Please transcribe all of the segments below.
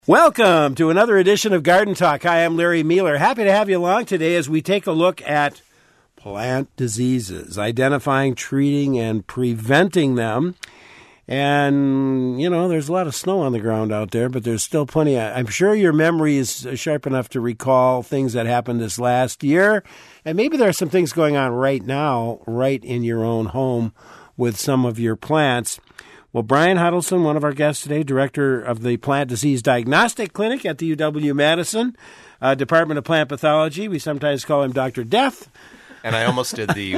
Welcome to another edition of Garden Talk. Hi, I'm Larry Mueller. Happy to have you along today as we take a look at plant diseases, identifying, treating, and preventing them. And, you know, there's a lot of snow on the ground out there, but there's still plenty. I'm sure your memory is sharp enough to recall things that happened this last year. And maybe there are some things going on right now, right in your own home with some of your plants. Well, Brian Huddleston, one of our guests today, director of the Plant Disease Diagnostic Clinic at the UW-Madison Department of Plant Pathology. We sometimes call him Dr. Death. And I almost did the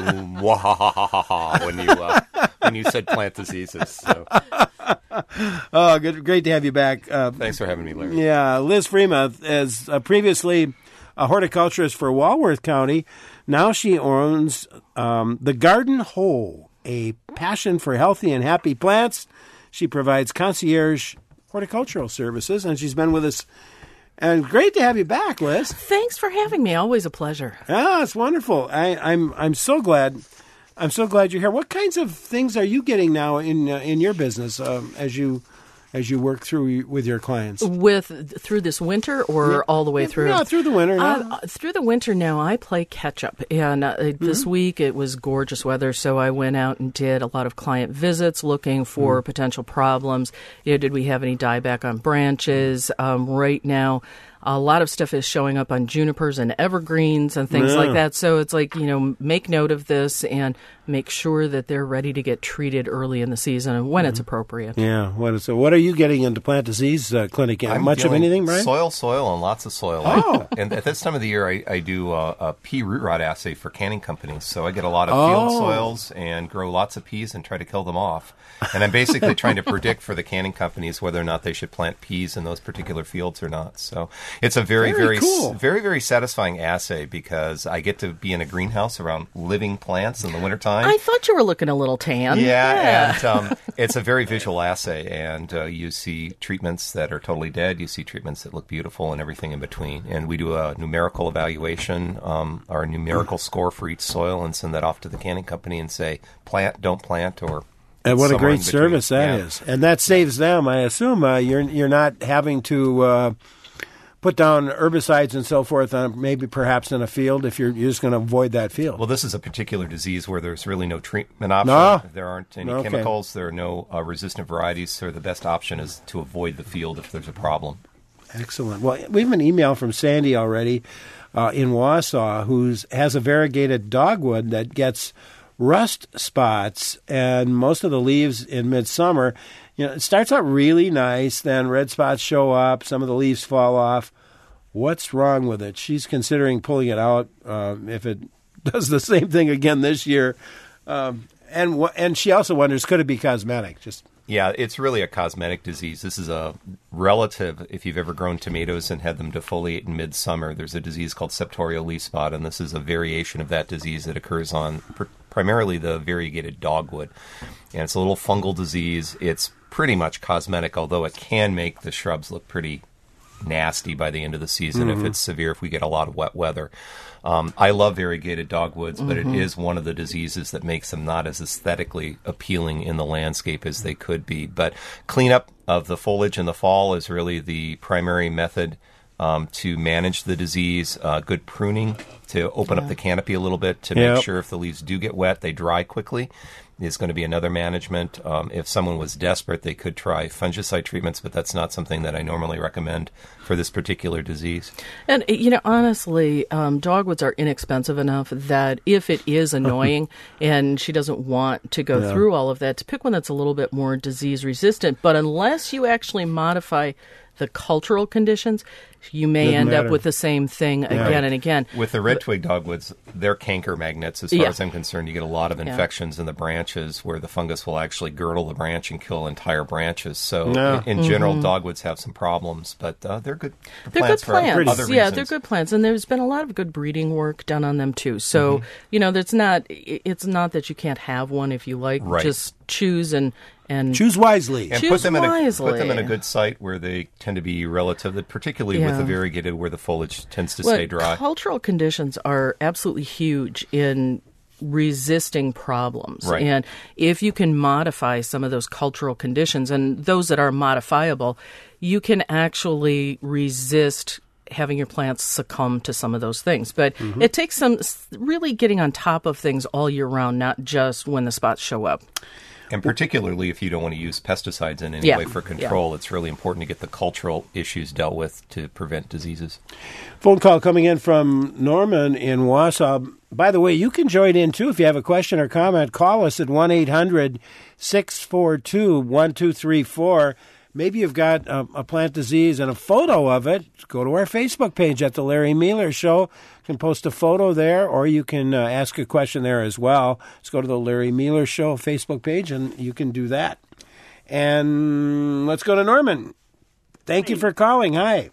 wahahaha when you said plant diseases. So. Oh, good, great to have you back. Thanks for having me, Larry. Yeah, Liz Freema is previously a horticulturist for Walworth County. Now she owns the Garden Whole, a passion for healthy and happy plants. She provides concierge horticultural services, and she's been with us. And great to have you back, Liz. Thanks for having me. Always a pleasure. Ah, it's wonderful. I'm so glad. I'm so glad you're here. What kinds of things are you getting now in your business as you work through with your clients? Through this winter or all the way through? Yeah, through the winter. Through the winter now, I play catch-up. And this week it was gorgeous weather, so I went out and did a lot of client visits looking for potential problems. Did we have any dieback on branches? Right now, a lot of stuff is showing up on junipers and evergreens and things like that. So it's like, make note of this and make sure that they're ready to get treated early in the season and when it's appropriate. Yeah. What are you getting into plant disease clinic? Much of anything, Brian? Soil, and lots of soil. Oh. And at this time of the year, I do a pea root rot assay for canning companies. So I get a lot of field soils and grow lots of peas and try to kill them off. And I'm basically trying to predict for the canning companies whether or not they should plant peas in those particular fields or not. So it's a very cool. very satisfying assay because I get to be in a greenhouse around living plants in the wintertime. I thought you were looking a little tan. Yeah. And it's a very visual assay, and you see treatments that are totally dead, you see treatments that look beautiful, and everything in between. And we do a numerical evaluation, our numerical score for each soil, and send that off to the canning company and say, plant, don't plant, or... And what a great service that is. And that saves them, I assume. You're not having to... put down herbicides and so forth on perhaps in a field if you're just going to avoid that field. Well, this is a particular disease where there's really no treatment option. No? There aren't any chemicals. There are no resistant varieties. So the best option is to avoid the field if there's a problem. Excellent. Well, we have an email from Sandy already in Wausau who has a variegated dogwood that gets rust spots and most of the leaves in midsummer. It starts out really nice, then red spots show up, some of the leaves fall off. What's wrong with it? She's considering pulling it out if it does the same thing again this year. And she also wonders, could it be cosmetic? Yeah, it's really a cosmetic disease. This is a relative, if you've ever grown tomatoes and had them defoliate in midsummer, there's a disease called septorial leaf spot, and this is a variation of that disease that occurs on primarily the variegated dogwood. And it's a little fungal disease. It's pretty much cosmetic, although it can make the shrubs look pretty nasty by the end of the season if it's severe, if we get a lot of wet weather. I love variegated dogwoods, but it is one of the diseases that makes them not as aesthetically appealing in the landscape as they could be. But cleanup of the foliage in the fall is really the primary method to manage the disease. Good pruning to open up the canopy a little bit to make sure if the leaves do get wet, they dry quickly. Is going to be another management. If someone was desperate, they could try fungicide treatments, but that's not something that I normally recommend for this particular disease. And, honestly, dogwoods are inexpensive enough that if it is annoying and she doesn't want to go through all of that, to pick one that's a little bit more disease resistant. But unless you actually modify the cultural conditions, you may end up with the same thing again and again. With the red twig dogwoods, they're canker magnets. As far as I'm concerned, you get a lot of infections in the branches where the fungus will actually girdle the branch and kill entire branches. So in general, dogwoods have some problems, but they're good plants. They're good plants. Other reasons. They're good plants, and there's been a lot of good breeding work done on them too. So it's not that you can't have one if you like. Right. Just choose and choose wisely. And put them in a good site where they tend to be relative, particularly with the variegated where the foliage tends to stay dry. Cultural conditions are absolutely huge in resisting problems. Right. And if you can modify some of those cultural conditions, and those that are modifiable, you can actually resist having your plants succumb to some of those things. But it takes some really getting on top of things all year round, not just when the spots show up. And particularly if you don't want to use pesticides in any way for control, it's really important to get the cultural issues dealt with to prevent diseases. Phone call coming in from Norman in Wausau. By the way, you can join in, too. If you have a question or comment, call us at 1-800-642-1234. Maybe you've got a plant disease and a photo of it. Go to our Facebook page at The Larry Mealer Show. You can post a photo there, or you can ask a question there as well. Just go to The Larry Mealer Show Facebook page, and you can do that. And let's go to Norman. Thank you for calling. Hi.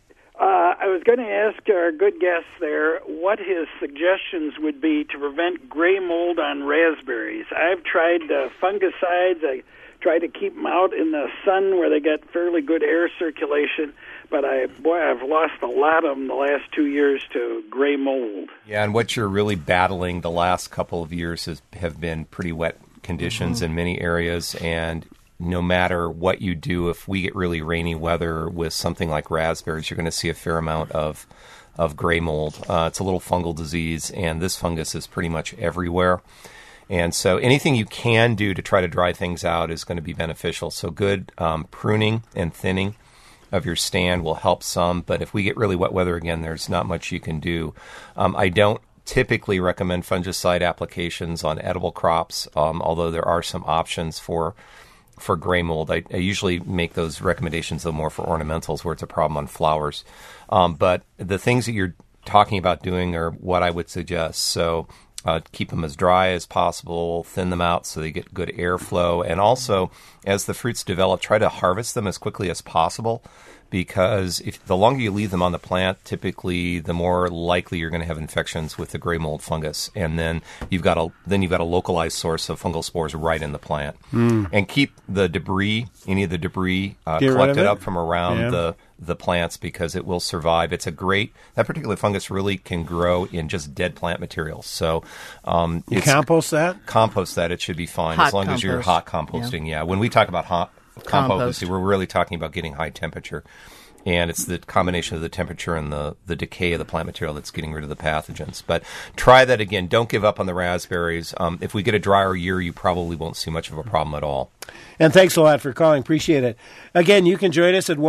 I was going to ask our good guest there what his suggestions would be to prevent gray mold on raspberries. I've tried fungicides. I try to keep them out in the sun where they get fairly good air circulation. But I've lost a lot of them the last 2 years to gray mold. Yeah, and what you're really battling the last couple of years have been pretty wet conditions in many areas. And no matter what you do, if we get really rainy weather with something like raspberries, you're going to see a fair amount of gray mold. It's a little fungal disease, and this fungus is pretty much everywhere. And so anything you can do to try to dry things out is going to be beneficial. So good pruning and thinning of your stand will help some. But if we get really wet weather again, there's not much you can do. I don't typically recommend fungicide applications on edible crops, although there are some options for gray mold. I usually make those recommendations, though, more for ornamentals where it's a problem on flowers. But the things that you're talking about doing are what I would suggest. So keep them as dry as possible, thin them out so they get good airflow. And also, as the fruits develop, try to harvest them as quickly as possible, because if the longer you leave them on the plant, typically the more likely you're going to have infections with the gray mold fungus. And then you've got a localized source of fungal spores right in the plant. And keep the debris, any of the debris collected up from around the plants, because it will survive. It's that particular fungus really can grow in just dead plant materials. So you compost that? Compost that. It should be fine as long as you're hot composting. Yeah. When we talk about hot composting, we're really talking about getting high temperature. And it's the combination of the temperature and the decay of the plant material that's getting rid of the pathogens. But try that again. Don't give up on the raspberries. If we get a drier year, you probably won't see much of a problem at all. And thanks a lot for calling. Appreciate it. Again, you can join us at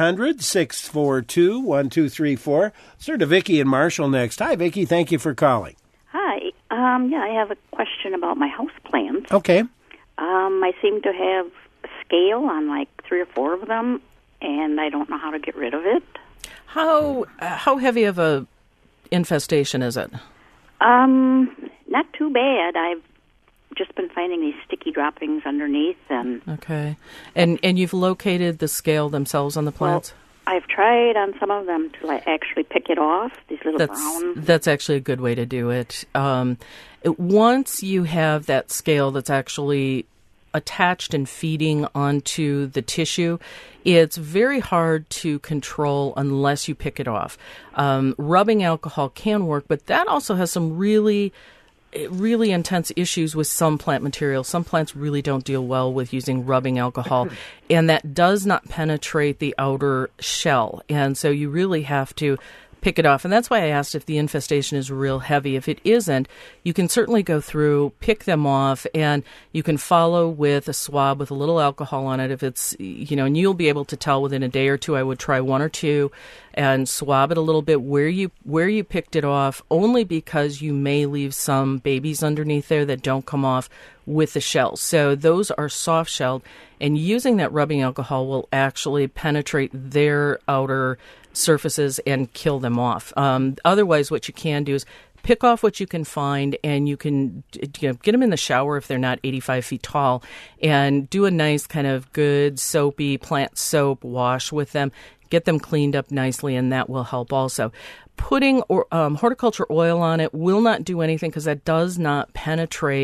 1-800-642-1234. Let's turn to Vicki and Marshall next. Hi, Vicki. Thank you for calling. Hi. I have a question about my house plants. Okay. I seem to have a scale on like 3 or 4 of them, and I don't know how to get rid of it. How heavy of a infestation is it? Not too bad. I've just been finding these sticky droppings underneath. Okay. And you've located the scale themselves on the plants? Well, I've tried on some of them to actually pick it off, these little brown. That's actually a good way to do it. Once you have that scale that's actually attached and feeding onto the tissue, it's very hard to control unless you pick it off. Rubbing alcohol can work, but that also has some really intense issues with some plant materials. Some plants really don't deal well with using rubbing alcohol, and that does not penetrate the outer shell. And so you really have to pick it off. And that's why I asked if the infestation is real heavy. If it isn't, you can certainly go through, pick them off, and you can follow with a swab with a little alcohol on it. If it's, and you'll be able to tell within a day or two. I would try 1 or 2 and swab it a little bit where you picked it off, only because you may leave some babies underneath there that don't come off with the shells. So those are soft shelled, and using that rubbing alcohol will actually penetrate their outer surfaces and kill them off. Otherwise, what you can do is pick off what you can find, and you can get them in the shower if they're not 85 feet tall, and do a nice kind of good soapy plant soap wash with them. Get them cleaned up nicely, and that will help also. Putting horticulture oil on it will not do anything because that does not penetrate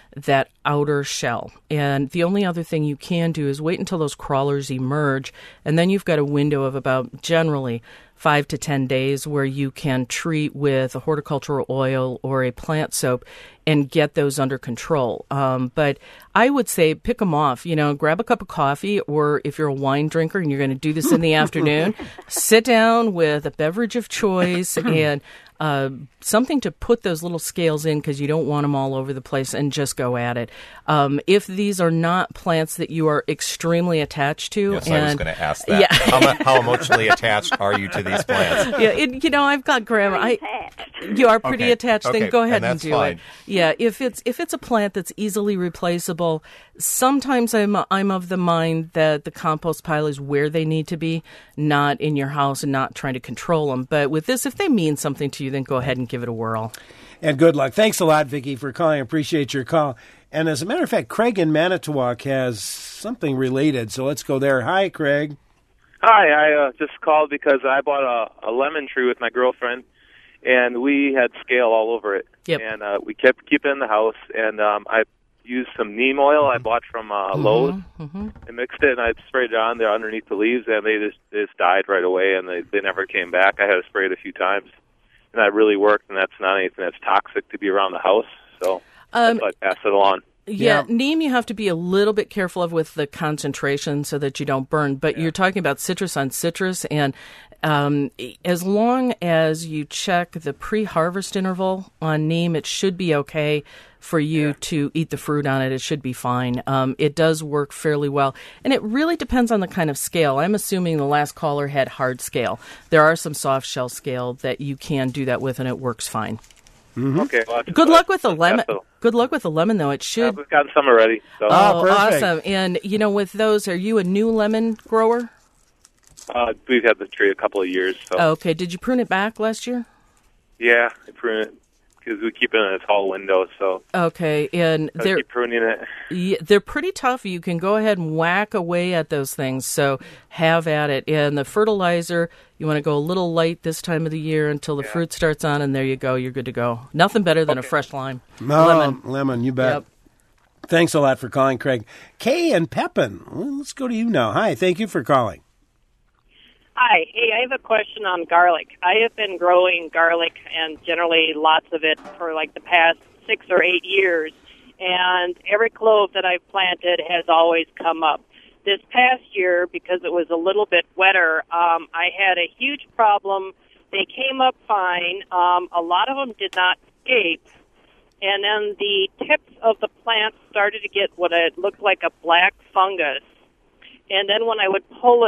that outer shell. And the only other thing you can do is wait until those crawlers emerge, and then you've got a window of about generally 5 to 10 days where you can treat with a horticultural oil or a plant soap and get those under control. But I would say pick them off, grab a cup of coffee, or if you're a wine drinker and you're going to do this in the afternoon, sit down with a beverage of choice and something to put those little scales in, because you don't want them all over the place, and just go at it. If these are not plants that you are extremely attached to. Yes, I was going to ask that. Yeah. How emotionally attached are you to these plants? Yeah, I've got grandma. You are pretty attached. Okay. Then go ahead and do fine. it. Yeah, if it's a plant that's easily replaceable, sometimes I'm of the mind that the compost pile is where they need to be, not in your house, and not trying to control them. But with this, if they mean something to you, then go ahead and give it a whirl. And good luck. Thanks a lot, Vicki, for calling. I appreciate your call. And as a matter of fact, Craig in Manitowoc has something related, so let's go there. Hi, Craig. Hi, I just called because I bought a lemon tree with my girlfriend, and we had scale all over it. Yep. And we kept keeping it in the house, and I used some neem oil I bought from Lowe's. I mixed it, and I sprayed it on there underneath the leaves, and they just died right away, and they never came back. I had to spray it a few times, and that really worked, and that's not anything that's toxic to be around the house, so I pass it along. Yeah, neem you have to be a little bit careful of with the concentration so that you don't burn. But you're talking about citrus on citrus, and as long as you check the pre-harvest interval on neem, it should be okay for you to eat the fruit on it. It should be fine. It does work fairly well. And it really depends on the kind of scale. I'm assuming the last caller had hard scale. There are some soft shell scale that you can do that with, and it works fine. Mm-hmm. Okay. Well, good luck with the lemon. Good luck with the lemon, though. It should. We've gotten some already. So. Oh, perfect. Awesome. And, with those, are you a new lemon grower? We've had the tree a couple of years. So. Okay. Did you prune it back last year? Yeah, I prune it because we keep it in a tall window. So. Okay. And they're keep pruning it. Yeah, they're pretty tough. You can go ahead and whack away at those things. So have at it. And the fertilizer, you want to go a little light this time of the year until the fruit starts on, and there you go. You're good to go. Nothing better than a fresh lime. Lemon, you bet. Yep. Thanks a lot for calling, Craig. Kay and Pepin, let's go to you now. Hi, thank you for calling. Hi. Hey, I have a question on garlic. I have been growing garlic, and generally lots of it, for like the past 6 or 8 years. And every clove that I've planted has always come up. This past year, because it was a little bit wetter, I had a huge problem. They came up fine. A lot of them did not scape. And then the tips of the plant started to get what it looked like a black fungus. And then when I would pull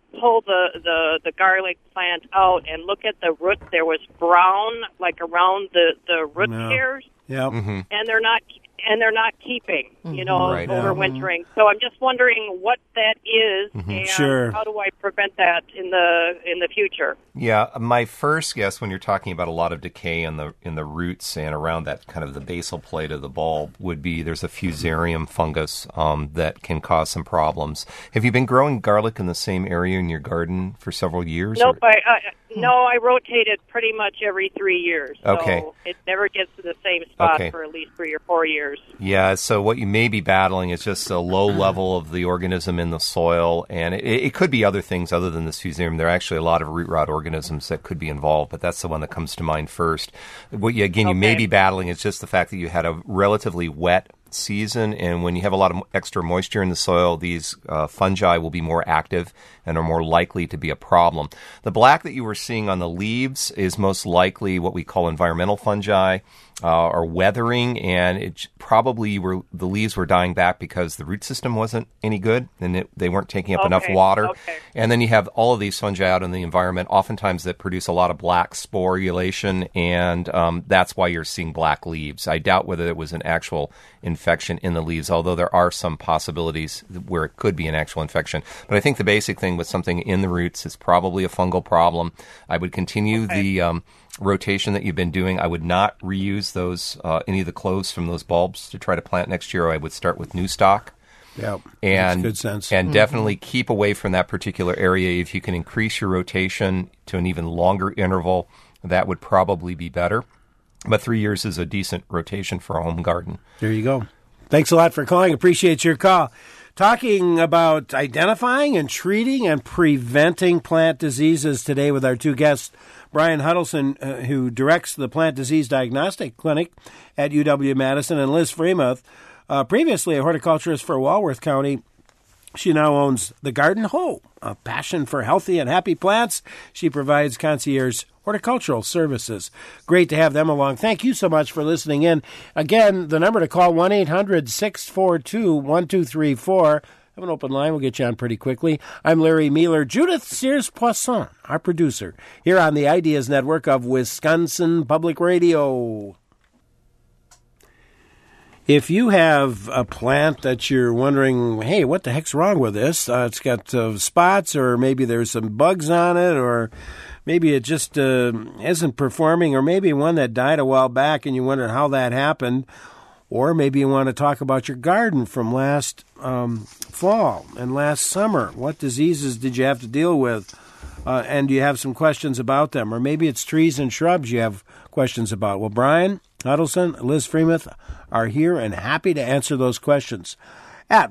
the garlic plant out and look at the root, there was brown, like around the root hairs. Yeah. Mm-hmm. And they're not keeping, overwintering. So I'm just wondering what that is, and how do I prevent that in the future? Yeah, my first guess when you're talking about a lot of decay in the roots and around that kind of the basal plate of the bulb would be there's a fusarium fungus that can cause some problems. Have you been growing garlic in the same area in your garden for several years? Nope, I rotated pretty much every 3 years. So it never gets to the same spot for at least 3 or 4 years. Yeah, so what you may be battling is just a low level of the organism in the soil, and it could be other things other than this fusarium. There are actually a lot of root rot organisms that could be involved, but that's the one that comes to mind first. What you may be battling is just the fact that you had a relatively wet season, and when you have a lot of extra moisture in the soil, these fungi will be more active and are more likely to be a problem. The black that you were seeing on the leaves is most likely what we call environmental fungi or weathering, and it probably the leaves were dying back because the root system wasn't any good and they weren't taking up enough water. And then you have all of these fungi out in the environment, oftentimes that produce a lot of black sporulation, and that's why you're seeing black leaves. I doubt whether it was an actual infection in the leaves, although there are some possibilities where it could be an actual infection. But I think the basic thing with something in the roots is probably a fungal problem. I would continue the rotation that you've been doing. I would not reuse those any of the cloves from those bulbs to try to plant next year. I would start with new stock. Yeah, and makes good sense. And definitely keep away from that particular area. If you can increase your rotation to an even longer interval, that would probably be better. But 3 years is a decent rotation for a home garden. There you go. Thanks a lot for calling. Appreciate your call. Talking about identifying and treating and preventing plant diseases today with our two guests, Brian Huddleston, who directs the Plant Disease Diagnostic Clinic at UW-Madison, and Liz Freemuth, previously a horticulturist for Walworth County. She now owns The Garden Hoe, a passion for healthy and happy plants. She provides concierge horticultural services. Great to have them along. Thank you so much for listening in. Again, the number to call, 1-800-642-1234. I have an open line. We'll get you on pretty quickly. I'm Larry Mealer. Judith Sears-Poisson, our producer, here on the Ideas Network of Wisconsin Public Radio. If you have a plant that you're wondering, hey, what the heck's wrong with this? It's got spots, or maybe there's some bugs on it, or maybe it just isn't performing, or maybe one that died a while back and you wonder how that happened, or maybe you want to talk about your garden from last fall and last summer. What diseases did you have to deal with? And do you have some questions about them? Or maybe it's trees and shrubs you have questions about. Well, Brian Huddleston, Liz Freemuth are here and happy to answer those questions at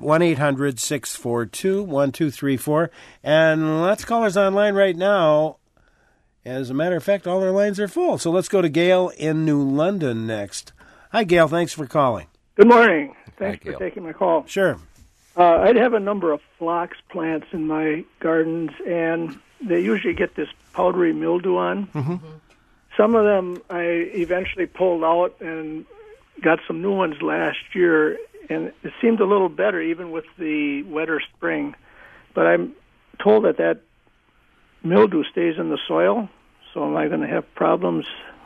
1-800-642-1234. And let's callers online right now. As a matter of fact, all our lines are full. So let's go to Gail in New London next. Hi, Gail. Thanks for calling. Good morning. Thanks Hi, for taking my call. Sure. I'd have a number of phlox plants in my gardens, and they usually get this powdery mildew on. Mm-hmm. Some of them I eventually pulled out and got some new ones last year, and it seemed a little better even with the wetter spring. But I'm told that mildew stays in the soil, so am I going to have problems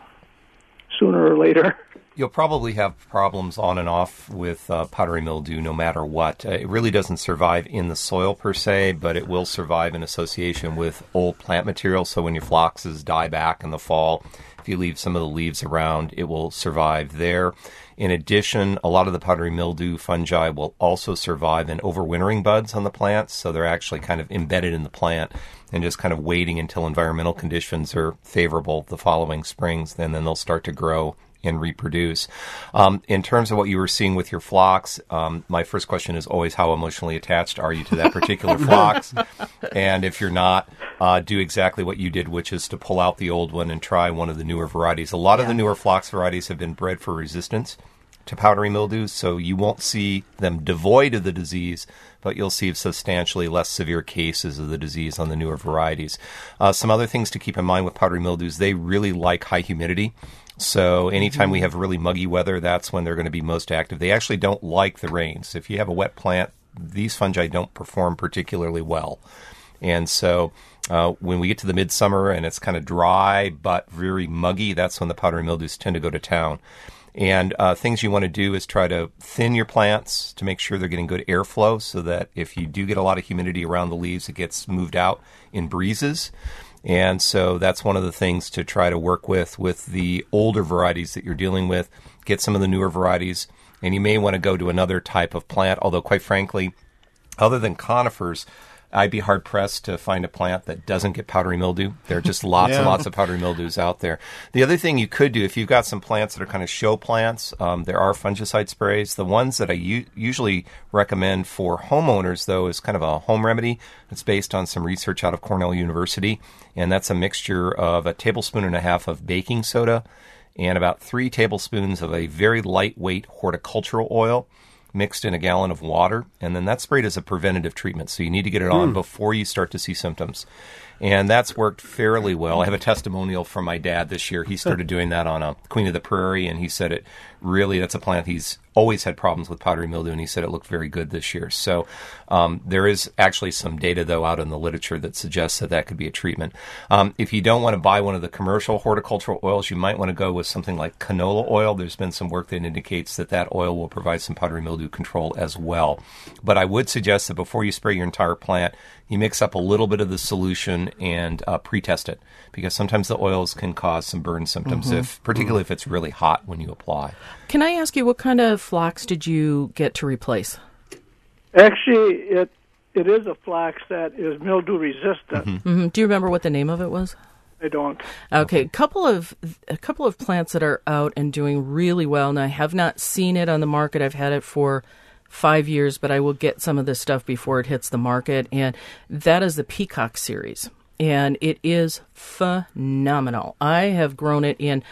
sooner or later? You'll probably have problems on and off with powdery mildew no matter what. It really doesn't survive in the soil per se, but it will survive in association with old plant material. So when your phloxes die back in the fall, if you leave some of the leaves around, it will survive there. In addition, a lot of the powdery mildew fungi will also survive in overwintering buds on the plants, so they're actually kind of embedded in the plant and just kind of waiting until environmental conditions are favorable the following springs, and then they'll start to grow and reproduce. In terms of what you were seeing with your phlox, my first question is always, how emotionally attached are you to that particular phlox? And if you're not, do exactly what you did, which is to pull out the old one and try one of the newer varieties. A lot of the newer phlox varieties have been bred for resistance to powdery mildew, so you won't see them devoid of the disease, but you'll see substantially less severe cases of the disease on the newer varieties. Some other things to keep in mind with powdery mildews, they really like high humidity. So anytime we have really muggy weather, that's when they're going to be most active. They actually don't like the rains. If you have a wet plant, these fungi don't perform particularly well. And so when we get to the midsummer and it's kind of dry but very muggy, that's when the powdery mildews tend to go to town. And things you want to do is try to thin your plants to make sure they're getting good airflow so that if you do get a lot of humidity around the leaves, it gets moved out in breezes. And so that's one of the things to try to work with the older varieties that you're dealing with. Get some of the newer varieties, and you may want to go to another type of plant, although quite frankly, other than conifers, I'd be hard-pressed to find a plant that doesn't get powdery mildew. There are just lots and lots of powdery mildews out there. The other thing you could do, if you've got some plants that are kind of show plants, there are fungicide sprays. The ones that I usually recommend for homeowners, though, is kind of a home remedy. It's based on some research out of Cornell University, and that's a mixture of 1.5 tablespoons of baking soda and about 3 tablespoons of a very lightweight horticultural oil mixed in a gallon of water, and then that's sprayed as a preventative treatment. So you need to get it on before you start to see symptoms. And that's worked fairly well. I have a testimonial from my dad this year. He started doing that on a Queen of the Prairie, and he said it really, that's a plant he's always had problems with powdery mildew, and he said it looked very good this year. So there is actually some data, though, out in the literature that suggests that that could be a treatment. If you don't want to buy one of the commercial horticultural oils, you might want to go with something like canola oil. There's been some work that indicates that that oil will provide some powdery mildew control as well. But I would suggest that before you spray your entire plant, you mix up a little bit of the solution and pre-test it, because sometimes the oils can cause some burn symptoms, particularly if it's really hot when you apply. Can I ask you, what kind of phlox did you get to replace? Actually, it is a phlox that is mildew resistant. Do you remember what the name of it was? I don't. Okay, a couple of plants that are out and doing really well, and I have not seen it on the market. I've had it for 5 years, but I will get some of this stuff before it hits the market, and that is the Peacock series, and it is phenomenal. I have grown it in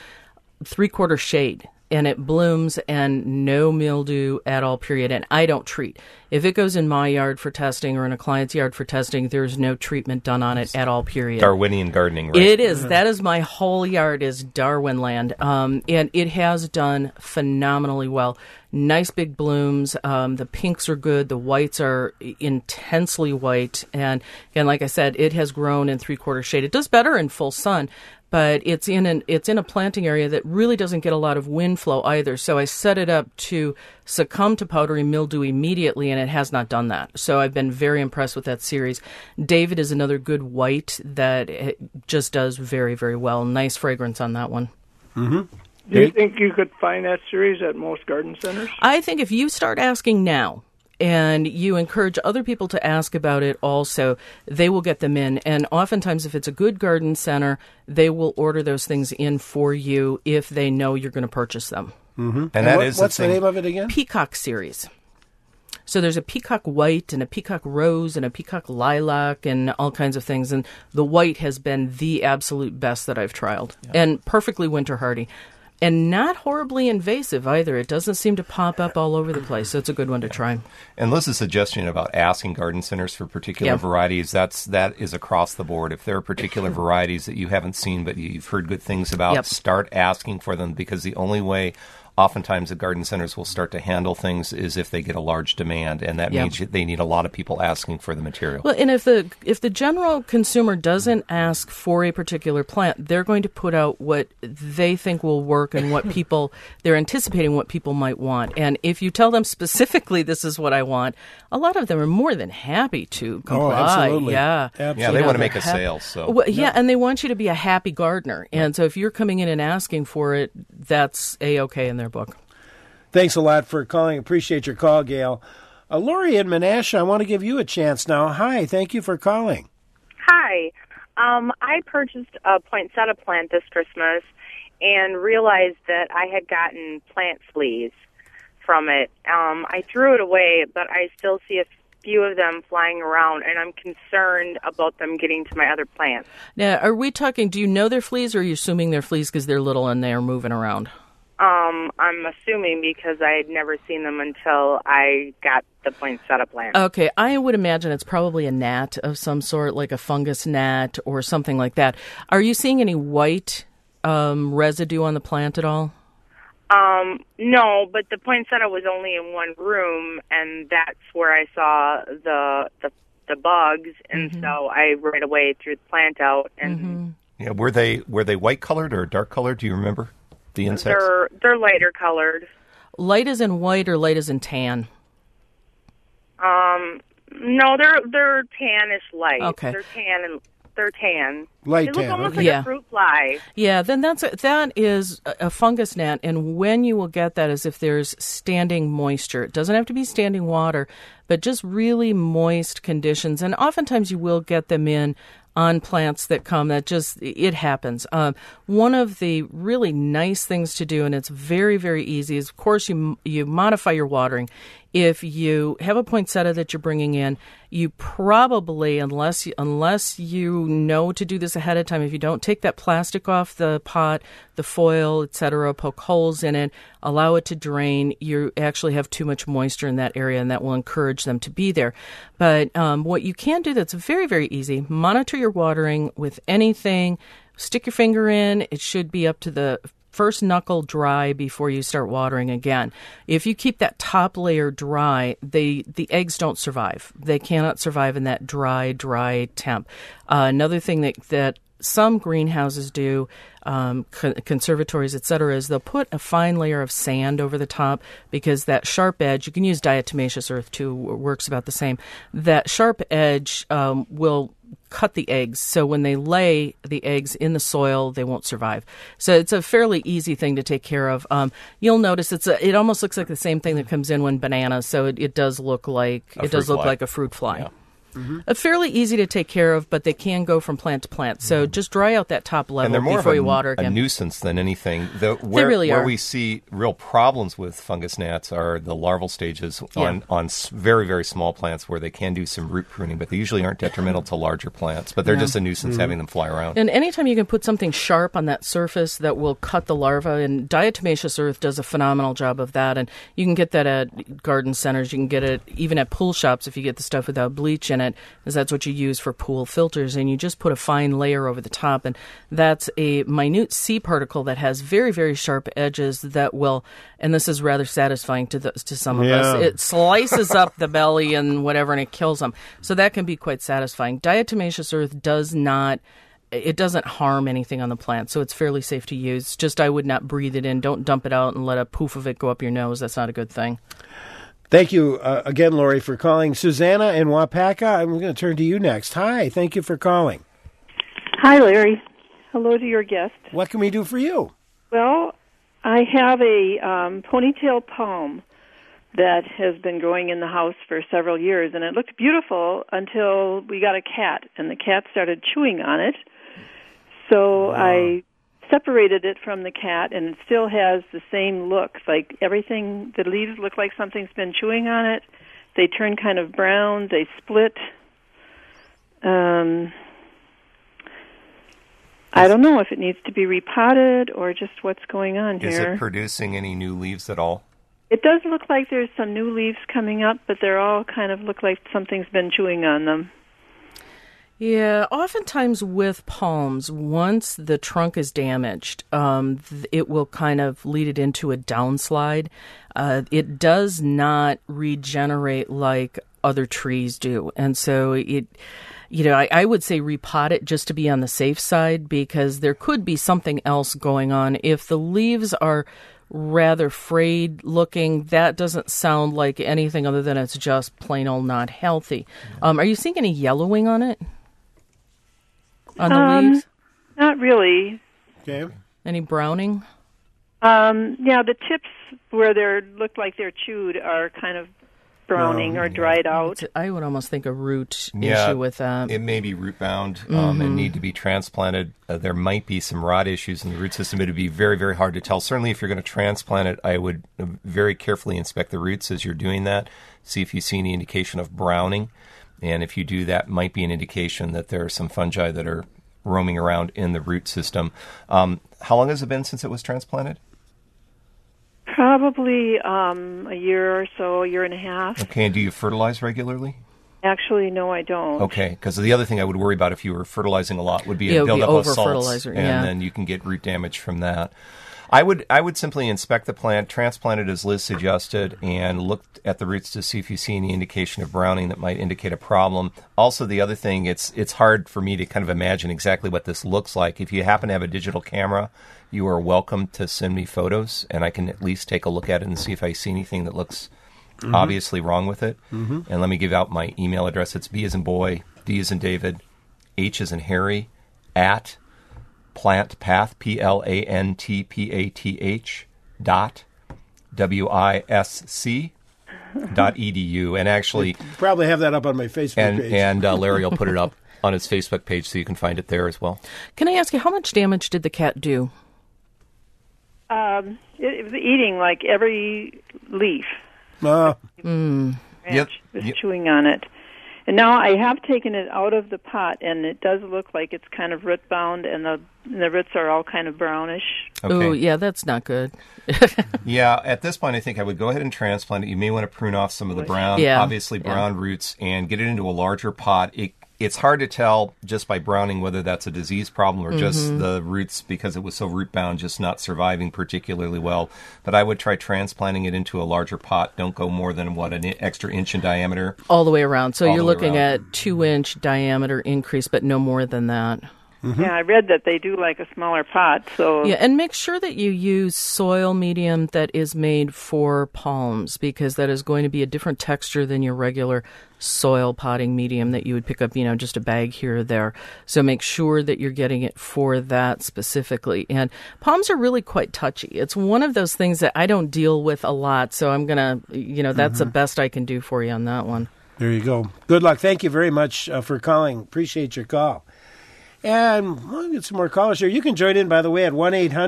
3/4 shade, and it blooms and no mildew at all, period. And I don't treat. If it goes in my yard for testing or in a client's yard for testing, there's no treatment done on it at all, period. Darwinian gardening, right? It is. That is my whole yard is Darwin land. And it has done phenomenally well. Nice big blooms. The pinks are good. The whites are intensely white. And like I said, it has grown in 3/4 shade. It does better in full sun. But it's in a planting area that really doesn't get a lot of wind flow either. So I set it up to succumb to powdery mildew immediately, and it has not done that. So I've been very impressed with that series. David is another good white that just does very, very well. Nice fragrance on that one. Mm-hmm. Do you think you could find that series at most garden centers? I think if you start asking now, and you encourage other people to ask about it also, they will get them in. And oftentimes, if it's a good garden center, they will order those things in for you if they know you're going to purchase them. Mm-hmm. And what's the name of it again? Peacock series. So there's a peacock white and a peacock rose and a peacock lilac and all kinds of things. And the white has been the absolute best that I've trialed. Yeah. And perfectly winter hardy. And not horribly invasive either. It doesn't seem to pop up all over the place, so it's a good one to try. And Liz's suggestion about asking garden centers for particular varieties, that is across the board. If there are particular varieties that you haven't seen but you've heard good things about, start asking for them, because the only way oftentimes the garden centers will start to handle things is if they get a large demand, and that means they need a lot of people asking for the material. Well, and if the general consumer doesn't ask for a particular plant, they're going to put out what they think will work and what they're anticipating what people might want. And if you tell them specifically this is what I want, a lot of them are more than happy to comply. Oh, absolutely. Yeah. Absolutely. Yeah, they want to make a sale. So well, and they want you to be a happy gardener. And so if you're coming in and asking for it, that's A-okay in their book. Thanks a lot for calling. Appreciate your call, Gail. Lori in Menasha, I want to give you a chance now. Hi, thank you for calling. Hi. I purchased a poinsettia plant this Christmas and realized that I had gotten plant fleas from it. I threw it away, but I still see a few of them flying around, and I'm concerned about them getting to my other plants. Now, are we talking, do you know they're fleas, or are you assuming they're fleas because they're little and they're moving around? I'm assuming because I had never seen them until I got the poinsettia plant. Okay, I would imagine it's probably a gnat of some sort, like a fungus gnat or something like that. Are you seeing any white residue on the plant at all? No, but the poinsettia was only in one room, and that's where I saw the bugs, and so I right away threw the plant out. And yeah, were they white colored or dark colored? Do you remember the insects? They're lighter colored. Light as in white or light as in tan? No, they're tannish light. Okay, they're tan. Light they look tan. almost Okay. like a fruit fly. Yeah, then that is a fungus gnat, and when you will get that is if there's standing moisture. It doesn't have to be standing water, but just really moist conditions, and oftentimes you will get them in on plants that come. It happens. One of the really nice things to do, and it's very, very easy, is of course you modify your watering. If you have a poinsettia that you're bringing in, you probably, unless you know to do this ahead of time, if you don't take that plastic off the pot, the foil, etc., poke holes in it, allow it to drain, you actually have too much moisture in that area, and that will encourage them to be there. But what you can do that's very, very easy, monitor your watering with anything, stick your finger in, it should be up to the first knuckle dry before you start watering again. If you keep that top layer dry, the eggs don't survive. They cannot survive in that dry temp. Another thing that some greenhouses do, conservatories, etc., is they'll put a fine layer of sand over the top, because that sharp edge, you can use diatomaceous earth too, works about the same. That sharp edge will cut the eggs, so when they lay the eggs in the soil, they won't survive. So it's a fairly easy thing to take care of. You'll notice it almost looks like the same thing that comes in when bananas. So it does look like a fruit fly. Fairly easy to take care of, but they can go from plant to plant. So just dry out that top level and they're more before of you water a again. nuisance than anything. They really where are. we see real problems with fungus gnats are the larval stages on very, very small plants where they can do some root pruning, but they usually aren't detrimental to larger plants. But they're just a nuisance having them fly around. And anytime you can put something sharp on that surface that will cut the larva, and diatomaceous earth does a phenomenal job of that. And you can get that at garden centers. You can get it even at pool shops if you get the stuff without bleach in it, because that's what you use for pool filters. And you just put a fine layer over the top, and that's a minute C particle that has very, very sharp edges that will, and this is rather satisfying to some of us, it slices up the belly and whatever, and it kills them. So that can be quite satisfying. Diatomaceous earth doesn't harm anything on the plant, so it's fairly safe to use. Just I would not breathe it in. Don't dump it out and let a poof of it go up your nose. That's not a good thing. Thank you again, Lori, for calling. Susanna in Wapaka, I'm going to turn to you next. Hi, thank you for calling. Hi, Larry. Hello to your guest. What can we do for you? Well, I have a ponytail palm that has been growing in the house for several years, and it looked beautiful until we got a cat, and the cat started chewing on it. So I separated it from the cat, and it still has the same look. Like everything, the leaves look like something's been chewing on it. They turn kind of brown. They split. I don't know if it needs to be repotted or just what's going on here. Is it producing any new leaves at all? It does look like there's some new leaves coming up, but they're all kind of look like something's been chewing on them. Yeah, oftentimes with palms, once the trunk is damaged, it will kind of lead it into a downslide. It does not regenerate like other trees do. And so I would say repot it just to be on the safe side, because there could be something else going on. If the leaves are rather frayed looking, that doesn't sound like anything other than it's just plain old not healthy. Are you seeing any yellowing on it? On the leaves? Not really. Okay. Any browning? Yeah, the tips where they look like they're chewed are kind of browning or dried out. I would almost think a root issue with that. It may be root bound and need to be transplanted. There might be some rot issues in the root system. It would be very, very hard to tell. Certainly, if you're going to transplant it, I would very carefully inspect the roots as you're doing that, see if you see any indication of browning. And if you do, that might be an indication that there are some fungi that are roaming around in the root system. How long has it been since it was transplanted? Probably a year or so, a year and a half. Okay, and do you fertilize regularly? Actually, no, I don't. Okay, because the other thing I would worry about if you were fertilizing a lot would be a buildup of salts, and then you can get root damage from that. I would simply inspect the plant, transplant it as Liz suggested, and look at the roots to see if you see any indication of browning that might indicate a problem. Also, the other thing, it's hard for me to kind of imagine exactly what this looks like. If you happen to have a digital camera, you are welcome to send me photos, and I can at least take a look at it and see if I see anything that looks obviously wrong with it. And let me give out my email address. It's B as in boy, D as in David, H as in Harry, at PlantPath, PLANTPATH .WISC.edu. And actually, you probably have that up on my Facebook page. And Larry will put it up on his Facebook page so you can find it there as well. Can I ask you, how much damage did the cat do? It was eating like every leaf. Yep. Was chewing on it. And now I have taken it out of the pot, and it does look like it's kind of root bound, and the roots are all kind of brownish. Okay. Oh, yeah, that's not good. Yeah, at this point, I think I would go ahead and transplant it. You may want to prune off some of the brown, brown roots, and get it into a larger pot. It's hard to tell just by browning whether that's a disease problem or just the roots, because it was so root bound, just not surviving particularly well. But I would try transplanting it into a larger pot. Don't go more than, an extra inch in diameter? All the way around. So you're looking at 2-inch diameter increase, but no more than that. Yeah, I read that they do like a smaller pot. So yeah, and make sure that you use soil medium that is made for palms, because that is going to be a different texture than your regular soil potting medium that you would pick up, just a bag here or there. So make sure that you're getting it for that specifically. And palms are really quite touchy. It's one of those things that I don't deal with a lot, so I'm going to, that's the best I can do for you on that one. There you go. Good luck. Thank you very much for calling. Appreciate your call. And we'll get some more callers here. You can join in, by the way, at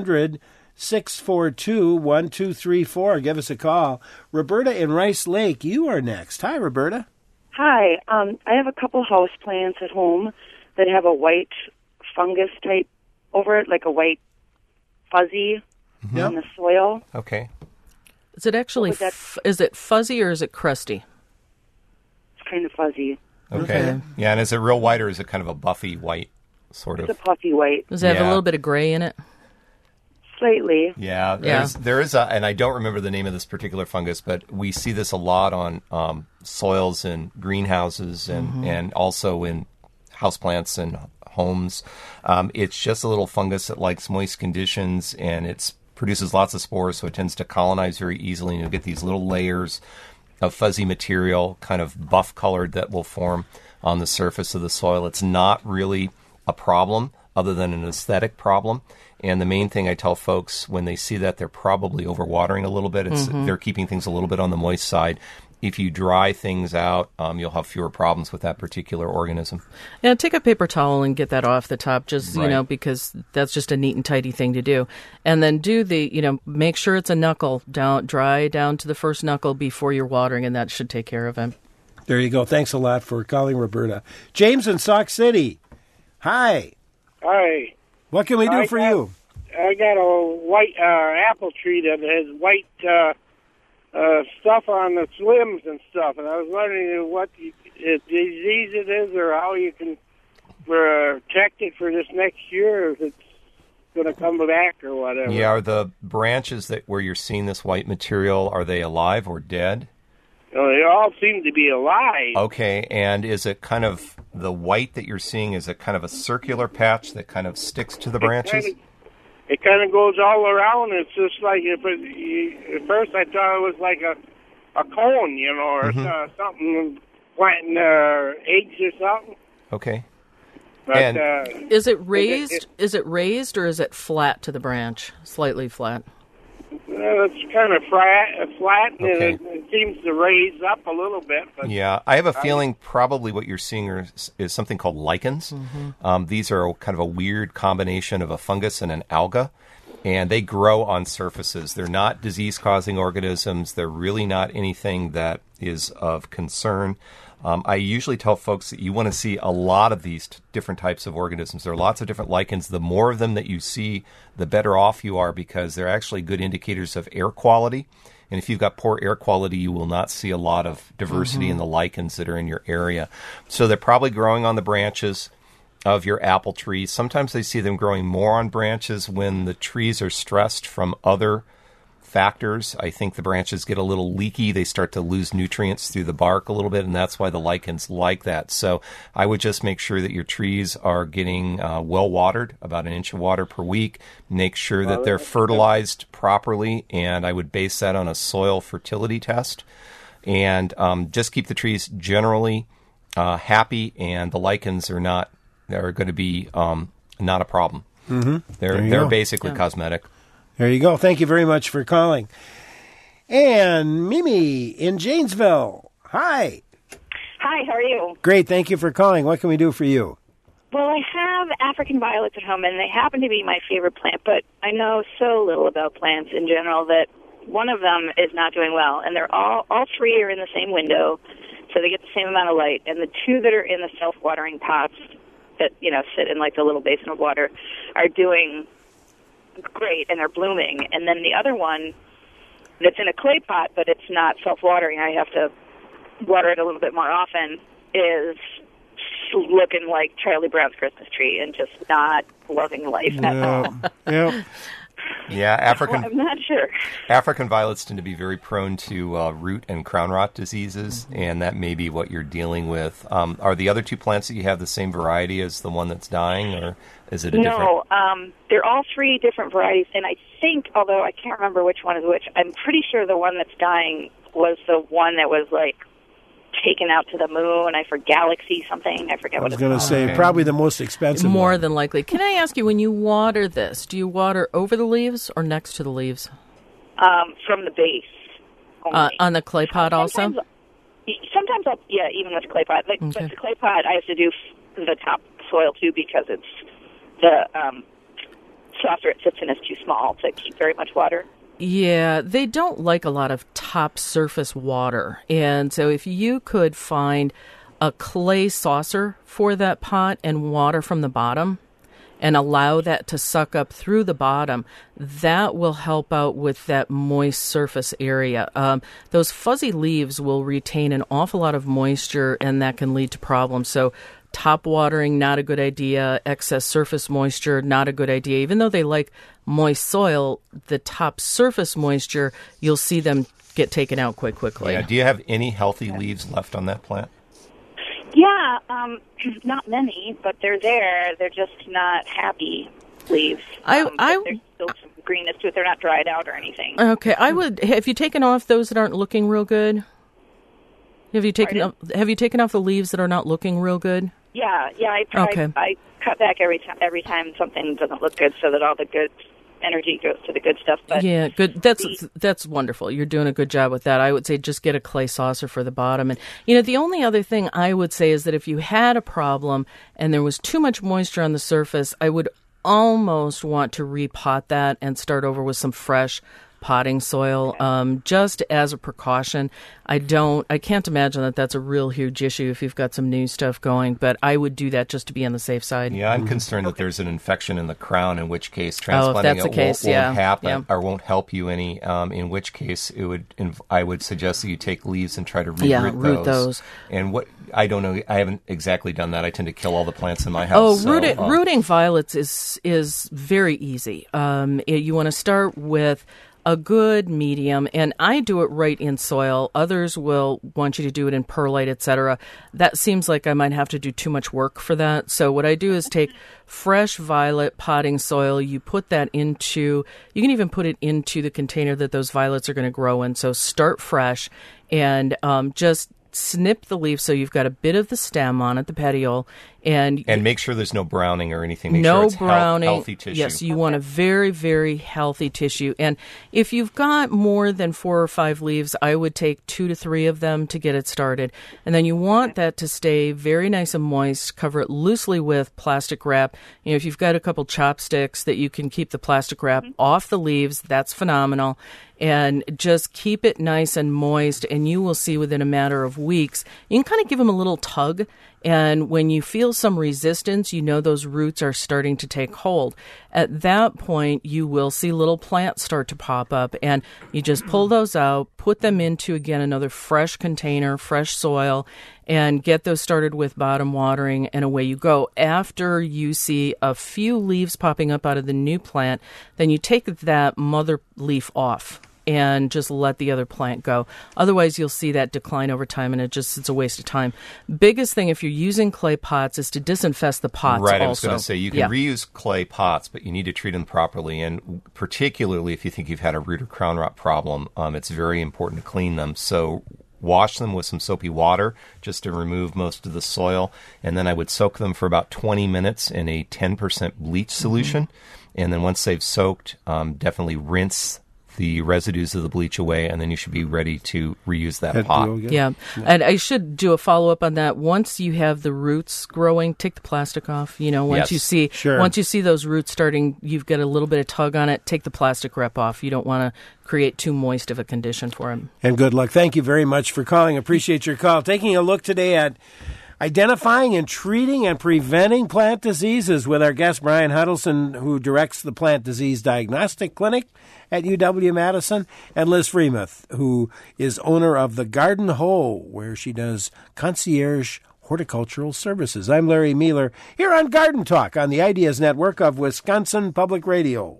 1-800-642-1234. Give us a call. Roberta in Rice Lake, you are next. Hi, Roberta. Hi. I have a couple house plants at home that have a white fungus type over it, like a white fuzzy in the soil. Okay. Is it actually, is it fuzzy or is it crusty? It's kind of fuzzy. Okay. Yeah, and is it real white or is it kind of a buffy white sort of? It's a puffy white. Does it have a little bit of gray in it? Slightly. Yeah, there is a, and I don't remember the name of this particular fungus, but we see this a lot on soils in greenhouses and also in houseplants and homes. It's just a little fungus that likes moist conditions, and it produces lots of spores, so it tends to colonize very easily, and you'll get these little layers of fuzzy material, kind of buff-colored, that will form on the surface of the soil. It's not really a problem other than an aesthetic problem. And the main thing I tell folks when they see that, they're probably overwatering a little bit. They're keeping things a little bit on the moist side. If you dry things out, you'll have fewer problems with that particular organism. Yeah, take a paper towel and get that off the top, just, because that's just a neat and tidy thing to do. And then do make sure it's a knuckle, dry down to the first knuckle before you're watering, and that should take care of it. There you go. Thanks a lot for calling, Roberta. James in Sauk City. Hi. Hi. What can we do for you? I got a white apple tree that has white stuff on the limbs and stuff, and I was wondering what disease it is or how you can protect it for this next year, or if it's going to come back or whatever. Yeah, are the branches where you're seeing this white material, are they alive or dead? No, they all seem to be alive. Okay, and is it kind of the white that you're seeing, is it kind of a circular patch that kind of sticks to the branches? It kind of goes all around. It's just like, at first I thought it was like a cone, or something, planting eggs or something. Okay. But, is it raised? Is it raised or is it flat to the branch? Slightly flat. It's kind of flat, and it seems to raise up a little bit. But yeah, I have a feeling probably what you're seeing is something called lichens. These are kind of a weird combination of a fungus and an alga, and they grow on surfaces. They're not disease-causing organisms. They're really not anything that is of concern. I usually tell folks that you want to see a lot of these different types of organisms. There are lots of different lichens. The more of them that you see, the better off you are, because they're actually good indicators of air quality. And if you've got poor air quality, you will not see a lot of diversity in the lichens that are in your area. So they're probably growing on the branches of your apple trees. Sometimes I see them growing more on branches when the trees are stressed from other factors. I think the branches get a little leaky. They start to lose nutrients through the bark a little bit, and that's why the lichens like that. So I would just make sure that your trees are getting well watered, about 1 inch of water per week. Make sure that they're fertilized properly, and I would base that on a soil fertility test. And just keep the trees generally happy, and the lichens are going to be not a problem. They're basically cosmetic. There you go. Thank you very much for calling. And Mimi in Janesville. Hi. Hi, how are you? Great. Thank you for calling. What can we do for you? Well, I have African violets at home, and they happen to be my favorite plant, but I know so little about plants in general that one of them is not doing well, and they're all three are in the same window, so they get the same amount of light, and the two that are in the self-watering pots that, sit in like the little basin of water are doing great, and they're blooming. And then the other one that's in a clay pot, but it's not self-watering, I have to water it a little bit more often, is looking like Charlie Brown's Christmas tree and just not loving life at all. Yeah, I'm not sure. African violets tend to be very prone to root and crown rot diseases, and that may be what you're dealing with. Are the other two plants that you have the same variety as the one that's dying, or is it a different? No, they're all three different varieties, and I think, although I can't remember which one is which, I'm pretty sure the one that's dying was the one that was like taken out to the moon. I forget Galaxy something. I forget what it's called. I was going to say probably the most expensive More one. than likely. Can I ask you, when you water this, do you water over the leaves or next to the leaves? From the base. On the clay pot also? Sometimes even with clay pot. But the clay pot, I have to do the top soil too because it's the saucer it sits in is too small to keep very much water. Yeah, they don't like a lot of top surface water. And so if you could find a clay saucer for that pot and water from the bottom and allow that to suck up through the bottom, that will help out with that moist surface area. Those fuzzy leaves will retain an awful lot of moisture, and that can lead to problems. So top watering, not a good idea. Excess surface moisture, not a good idea. Even though they like moist soil, the top surface moisture, you'll see them get taken out quite quickly. Yeah. Do you have any healthy leaves left on that plant? Yeah, not many, but they're there. They're just not happy leaves. There's still some greenness to it. They're not dried out or anything. Okay, have you taken off those that aren't looking real good? Have you taken off the leaves that are not looking real good? Yeah, I try. Okay. I cut back every time something doesn't look good, so that all the good energy goes to the good stuff. But yeah, good. That's wonderful. You're doing a good job with that. I would say just get a clay saucer for the bottom. And the only other thing I would say is that if you had a problem and there was too much moisture on the surface, I would almost want to repot that and start over with some fresh potting soil, just as a precaution. I can't imagine that that's a real huge issue if you've got some new stuff going, but I would do that just to be on the safe side. Yeah, I'm concerned that there's an infection in the crown, in which case transplanting won't happen or won't help you any, in which case I would suggest that you take leaves and try to root those. And I don't know, I haven't exactly done that. I tend to kill all the plants in my house. Rooting violets is very easy. You want to start with a good medium, and I do it right in soil. Others will want you to do it in perlite, etc. That seems like I might have to do too much work for that. So what I do is take fresh violet potting soil. You put that you can even put it into the container that those violets are going to grow in. So start fresh and just snip the leaf so you've got a bit of the stem on it, the petiole, and make sure there's no browning or anything. Make no sure it's browning. Healthy tissue. Yes, you want a very, very healthy tissue. And if you've got more than 4 or 5 leaves, I would take 2 to 3 of them to get it started. And then you want that to stay very nice and moist. Cover it loosely with plastic wrap. If you've got a couple chopsticks that you can keep the plastic wrap off the leaves, that's phenomenal. And just keep it nice and moist, and you will see within a matter of weeks, you can kind of give them a little tug. And when you feel some resistance, those roots are starting to take hold. At that point, you will see little plants start to pop up, and you just pull those out, put them into, again, another fresh container, fresh soil, and get those started with bottom watering, and away you go. After you see a few leaves popping up out of the new plant, then you take that mother leaf off and just let the other plant go. Otherwise, you'll see that decline over time, and it's a waste of time. Biggest thing, if you're using clay pots, is to disinfest the pots Right, also. I was going to say, you can reuse clay pots, but you need to treat them properly, and particularly if you think you've had a root or crown rot problem, it's very important to clean them. So wash them with some soapy water just to remove most of the soil, and then I would soak them for about 20 minutes in a 10% bleach solution, and then once they've soaked, definitely rinse the residues of the bleach away, and then you should be ready to reuse that pot. Yeah, and I should do a follow-up on that. Once you have the roots growing, take the plastic off. Once you see those roots starting, you've got a little bit of tug on it, take the plastic wrap off. You don't want to create too moist of a condition for them. And good luck. Thank you very much for calling. Appreciate your call. Taking a look today at identifying and treating and preventing plant diseases with our guest, Brian Huddleston, who directs the Plant Disease Diagnostic Clinic at UW-Madison, and Liz Freemuth, who is owner of the Garden Hoe, where she does concierge horticultural services. I'm Larry Mealer, here on Garden Talk on the Ideas Network of Wisconsin Public Radio.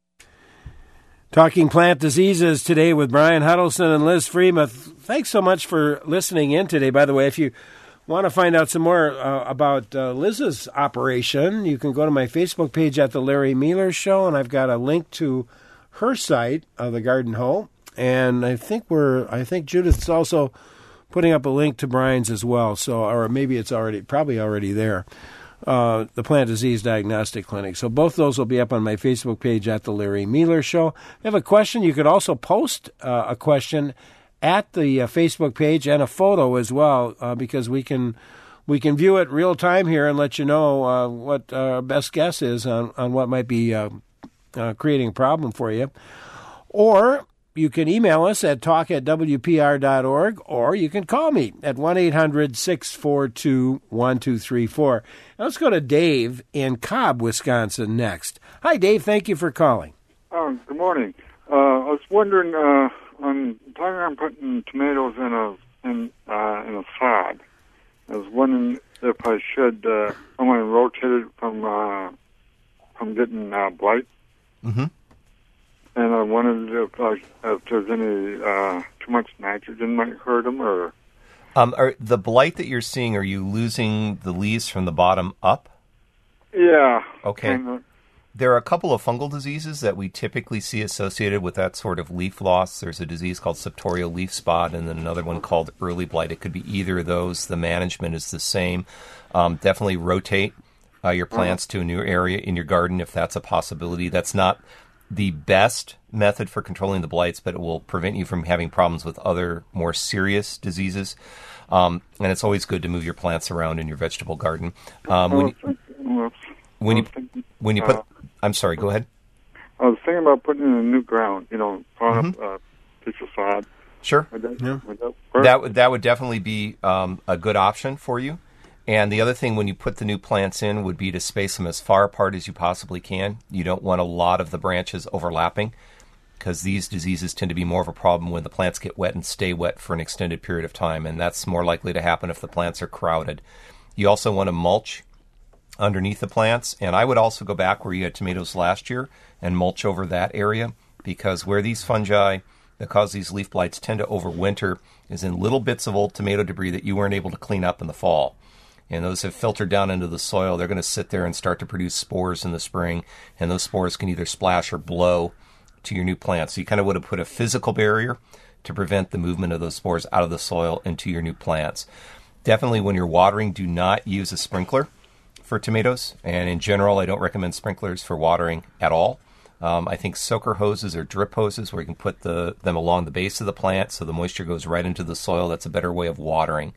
Talking plant diseases today with Brian Huddleston and Liz Freemuth. Thanks so much for listening in today. By the way, if you want to find out some more about Liz's operation, you can go to my Facebook page at The Larry Mealer Show, and I've got a link to her site, The Garden Hoe, and I think Judith's also putting up a link to Brian's as well. So, or maybe it's probably already there. The Plant Disease Diagnostic Clinic. So both those will be up on my Facebook page at The Larry Mealer Show. If you have a question, you could also post a question at the Facebook page and a photo as well, because we can view it real time here and let you know what our best guess is on what might be creating a problem for you. Or you can email us at talk@wpr.org, or you can call me at 1-800-642-1234. Now let's go to Dave in Cobb, Wisconsin next. Hi, Dave. Thank you for calling. Good morning. I was wondering, I'm planning on putting tomatoes in a sod. I was wondering if I should, I want to rotate it from getting blight. Mm-hmm. And I wondered if there's any too much nitrogen might hurt them, or. Are the blight that you're seeing, are you losing the leaves from the bottom up? Yeah. Okay. Kinda. There are a couple of fungal diseases that we typically see associated with that sort of leaf loss. There's a disease called septorial leaf spot, and then another one called early blight. It could be either of those. The management is the same. Definitely rotate your plants to a new area in your garden if that's a possibility. That's not the best method for controlling the blights, but it will prevent you from having problems with other more serious diseases. And it's always good to move your plants around in your vegetable garden. When you put, I'm sorry, go ahead. I was thinking about putting in a new ground, plowing up a piece of sod. Sure. Would that work? That would definitely be a good option for you. And the other thing when you put the new plants in would be to space them as far apart as you possibly can. You don't want a lot of the branches overlapping, because these diseases tend to be more of a problem when the plants get wet and stay wet for an extended period of time, and that's more likely to happen if the plants are crowded. You also want to mulch underneath the plants, and I would also go back where you had tomatoes last year and mulch over that area, because where these fungi that cause these leaf blights tend to overwinter is in little bits of old tomato debris that you weren't able to clean up in the fall. And those have filtered down into the soil. They're going to sit there and start to produce spores in the spring, and those spores can either splash or blow to your new plants. So you kind of would have put a physical barrier to prevent the movement of those spores out of the soil into your new plants. Definitely when you're watering, do not use a sprinkler for tomatoes. And in general, I don't recommend sprinklers for watering at all. I think soaker hoses or drip hoses where you can put them along the base of the plant so the moisture goes right into the soil. That's a better way of watering.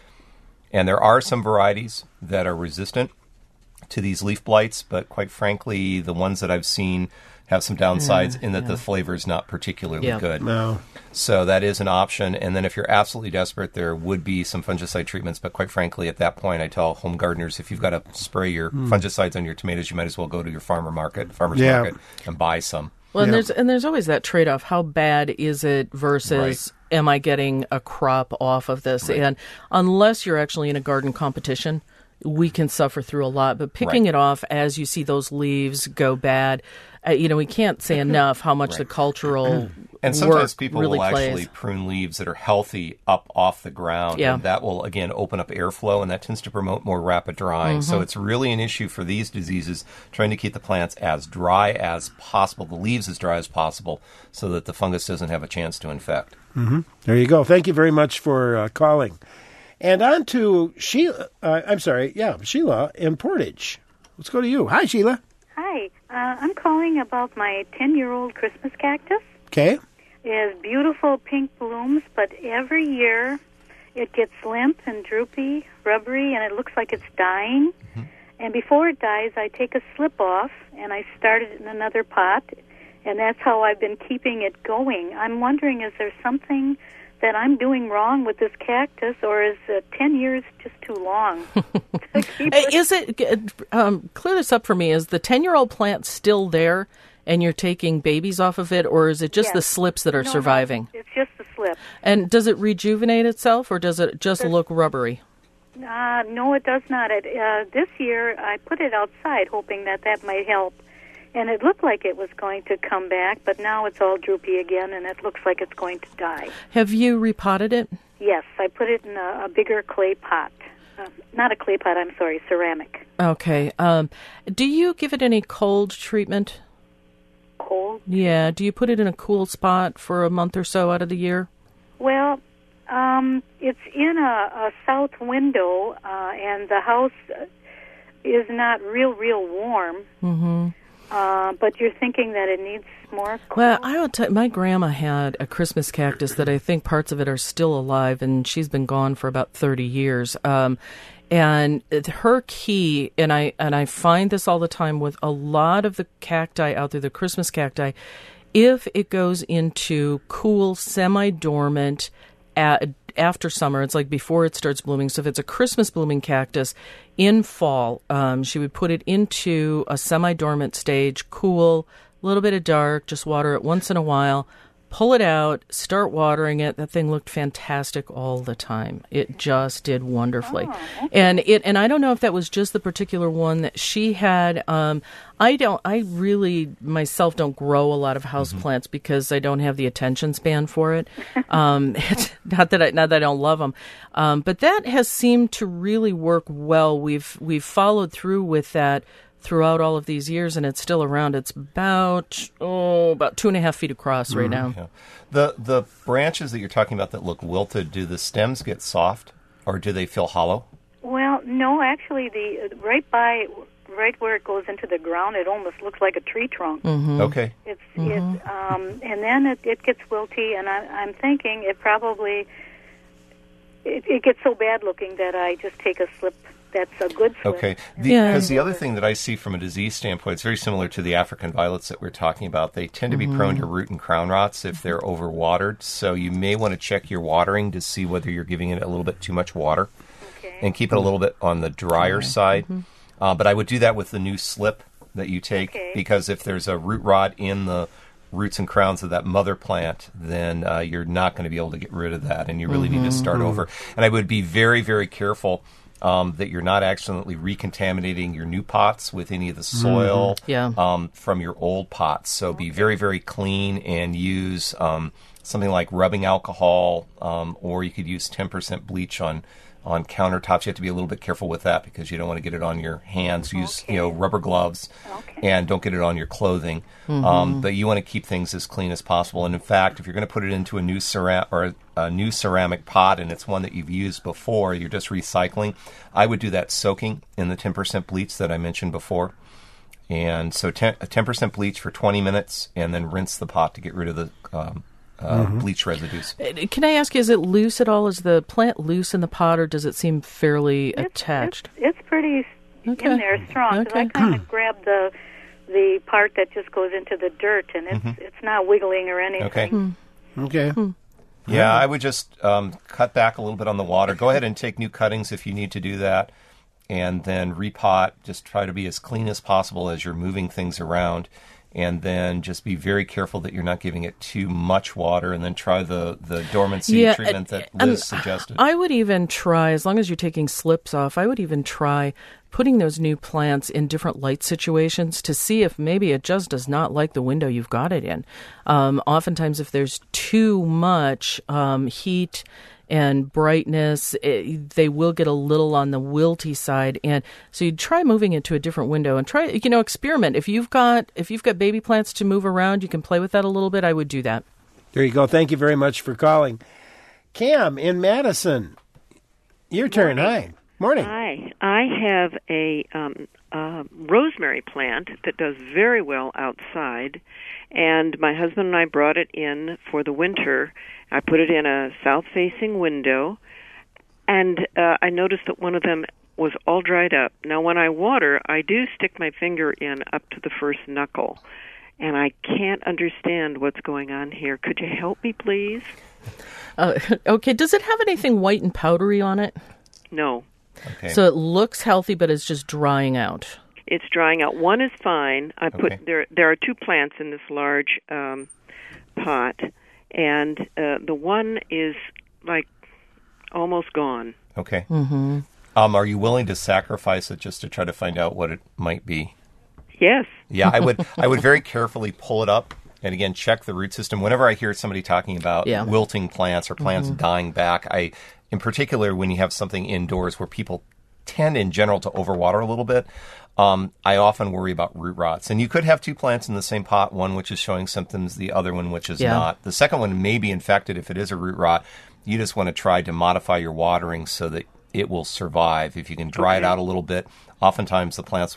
And there are some varieties that are resistant to these leaf blights, but quite frankly, the ones that I've seen have some downsides in that the flavor is not particularly good. No. So that is an option. And then if you're absolutely desperate, there would be some fungicide treatments. But quite frankly, at that point, I tell home gardeners, if you've got to spray your fungicides on your tomatoes, you might as well go to your farmer's market, and buy some. Well, and there's always that trade-off. How bad is it versus am I getting a crop off of this? Right. And unless you're actually in a garden competition, we can suffer through a lot. But picking it off as you see those leaves go bad, we can't say enough how much the cultural and sometimes work people really will plays. actually prune leaves that are healthy up off the ground, and that will, again, open up airflow, and that tends to promote more rapid drying. So it's really an issue for these diseases, trying to keep the plants as dry as possible, the leaves as dry as possible, so that the fungus doesn't have a chance to infect. There you go. Thank you very much for calling. And on to Sheila. Sheila in Portage. Let's go to you. Hi, Sheila. Hi. I'm calling about my 10-year-old Christmas cactus. Okay. It has beautiful pink blooms, but every year it gets limp and droopy, rubbery, and it looks like it's dying. And before it dies, I take a slip off, and I start it in another pot, and that's how I've been keeping it going. I'm wondering, is there something that I'm doing wrong with this cactus, or is 10 years just too long? Is it, clear this up for me, is the 10-year-old plant still there and you're taking babies off of it, or is it just the slips that are surviving? No, it's just the slip. And does it rejuvenate itself, or does it just look rubbery? No, it does not. This year, I put it outside, hoping that might help. And it looked like it was going to come back, but now it's all droopy again, and it looks like it's going to die. Have you repotted it? Yes, I put it in a bigger clay pot. Not a clay pot, I'm sorry, ceramic. Okay. Do you give it any cold treatment? Cold? Yeah. Do you put it in a cool spot for a month or so out of the year? Well, it's in a south window, and the house is not real warm. But you're thinking that it needs more cool? Well, I will tell you, my grandma had a Christmas cactus that I think parts of it are still alive, and she's been gone for about 30 years. And her key, and I find this all the time with a lot of the cacti out there, the Christmas cacti, if it goes into cool, semi-dormant after summer, it's like before it starts blooming. So if it's a Christmas blooming cactus in fall, she would put it into a semi-dormant stage, cool, a little bit of dark, just water it once in a while, pull it out, start watering it. That thing looked fantastic all the time. It just did wonderfully. Oh, And I don't know if that was just the particular one that she had. I really myself don't grow a lot of houseplants because I don't have the attention span for it. It's not that I don't love them. But that has seemed to really work well. We've followed through with that throughout all of these years, and it's still around. It's about 2.5 feet across right now. Yeah. The branches that you're talking about that look wilted, do the stems get soft, or do they feel hollow? Well, no, actually, right where it goes into the ground, it almost looks like a tree trunk. Okay. And then it gets wilty, and I'm thinking it probably it gets so bad looking that I just take a slip. That's a good slip. Okay. Because the other thing that I see from a disease standpoint, it's very similar to the African violets that we're talking about. They tend to be prone to root and crown rots if they're overwatered. So you may want to check your watering to see whether you're giving it a little bit too much water. And keep it a little bit on the drier side. But I would do that with the new slip that you take, because if there's a root rot in the roots and crowns of that mother plant, then you're not going to be able to get rid of that, and you really need to start over. And I would be very, very careful that you're not accidentally recontaminating your new pots with any of the soil from your old pots. So be very, very clean and use something like rubbing alcohol, or you could use 10% bleach on countertops. You have to be a little bit careful with that because you don't want to get it on your hands. Use rubber gloves, and don't get it on your clothing. But you want to keep things as clean as possible. And in fact, if you're going to put it into a new ceramic pot and it's one that you've used before, you're just recycling, I would do that soaking in the 10% bleach that I mentioned before. And so 10% bleach for 20 minutes, and then rinse the pot to get rid of the bleach residues. Can I ask you, is it loose at all? Is the plant loose in the pot, or does it seem fairly attached? It's pretty in there, strong. I kind of grab the part that just goes into the dirt, and it's not wiggling or anything. Yeah, I would just cut back a little bit on the water. Go ahead and take new cuttings if you need to do that, and then repot. Just try to be as clean as possible as you're moving things around. And then just be very careful that you're not giving it too much water, and then try the dormancy treatment that Liz suggested. I would even try, as long as you're taking slips off, I would even try putting those new plants in different light situations to see if maybe it just does not like the window you've got it in. Oftentimes, if there's too much heat and brightness, they will get a little on the wilty side, and so you try moving it to a different window and try, experiment. If you've got baby plants to move around, you can play with that a little bit. I would do that. There you go. Thank you very much for calling. Cam in Madison, your turn. Hi. Morning. Hi. I have a rosemary plant that does very well outside, and my husband and I brought it in for the winter. I put it in a south-facing window, and I noticed that one of them was all dried up. Now, when I water, I do stick my finger in up to the first knuckle, and I can't understand what's going on here. Could you help me, please? Okay. Does it have anything white and powdery on it? No. Okay. So it looks healthy, but it's just drying out. It's drying out. One is fine. I put there are two plants in this large pot, and the one is like almost gone. Okay. Are you willing to sacrifice it just to try to find out what it might be? Yes. Yeah, I would very carefully pull it up and again check the root system. Whenever I hear somebody talking about wilting plants or plants dying back, in particular when you have something indoors where people tend in general to overwater a little bit, I often worry about root rots. And you could have two plants in the same pot, one which is showing symptoms, the other one which is not. The second one may be infected if it is a root rot. You just want to try to modify your watering so that it will survive. If you can dry it out a little bit, oftentimes the plants will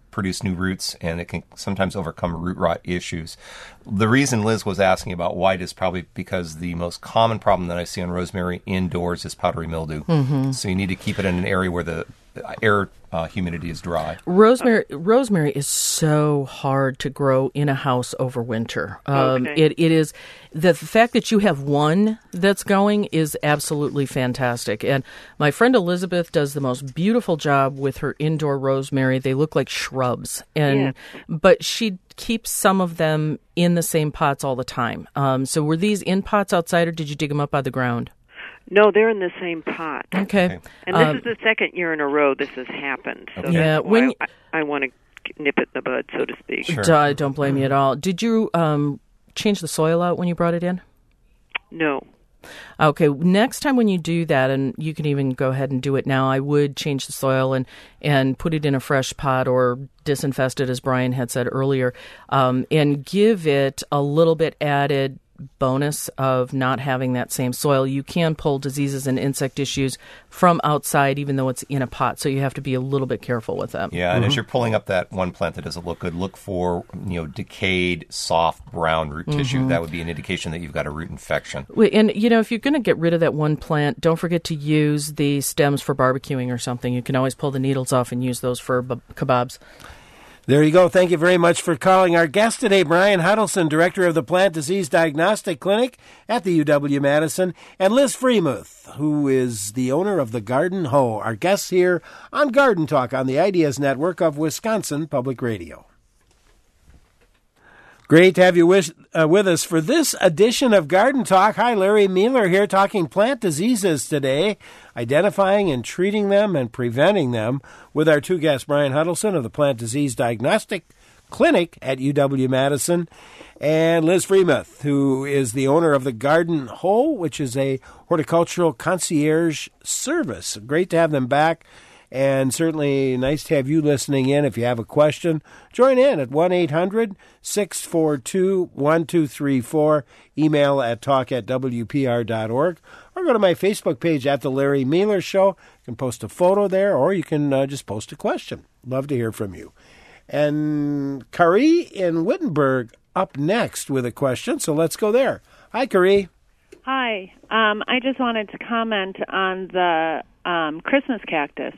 produce new roots, and it can sometimes overcome root rot issues. The reason Liz was asking about white is probably because the most common problem that I see on rosemary indoors is powdery mildew. Mm-hmm. So you need to keep it in an area where the air humidity is dry. Rosemary is so hard to grow in a house over winter. It is the fact that you have one that's going is absolutely fantastic. And my friend Elizabeth does the most beautiful job with her indoor rosemary. They look like shrubs, but she keeps some of them in the same pots all the time. So were these in pots outside, or did you dig them up out of the ground? No, they're in the same pot. Okay. And this is the second year in a row this has happened. So that's why I want to nip it in the bud, so to speak. Sure. Don't blame me at all. Did you change the soil out when you brought it in? No. Okay, next time when you do that, and you can even go ahead and do it now, I would change the soil and put it in a fresh pot or disinfest it, as Brian had said earlier, and give it a little bit added bonus of not having that same soil. You can pull diseases and insect issues from outside, even though it's in a pot, so you have to be a little bit careful with them. Yeah, and as you're pulling up that one plant that doesn't look good, look for decayed, soft, brown root tissue. That would be an indication that you've got a root infection. And, if you're going to get rid of that one plant, don't forget to use the stems for barbecuing or something. You can always pull the needles off and use those for kebabs. There you go. Thank you very much for calling. Our guest today, Brian Huddleston, Director of the Plant Disease Diagnostic Clinic at the UW-Madison, and Liz Freemuth, who is the owner of the Garden Hoe. Our guests here on Garden Talk on the Ideas Network of Wisconsin Public Radio. Great to have you with us for this edition of Garden Talk. Hi, Larry Mueller here talking plant diseases today, identifying and treating them and preventing them with our two guests, Brian Huddleston of the Plant Disease Diagnostic Clinic at UW-Madison, and Liz Freemuth, who is the owner of the Garden Hoe, which is a horticultural concierge service. Great to have them back. And certainly nice to have you listening in. If you have a question, join in at 1-800-642-1234. Email at talk@wpr.org. Or go to my Facebook page at The Larry Mueller Show. You can post a photo there, or you can just post a question. Love to hear from you. And Kari in Wittenberg up next with a question, so let's go there. Hi, Kari. Hi. I just wanted to comment on the Christmas cactus.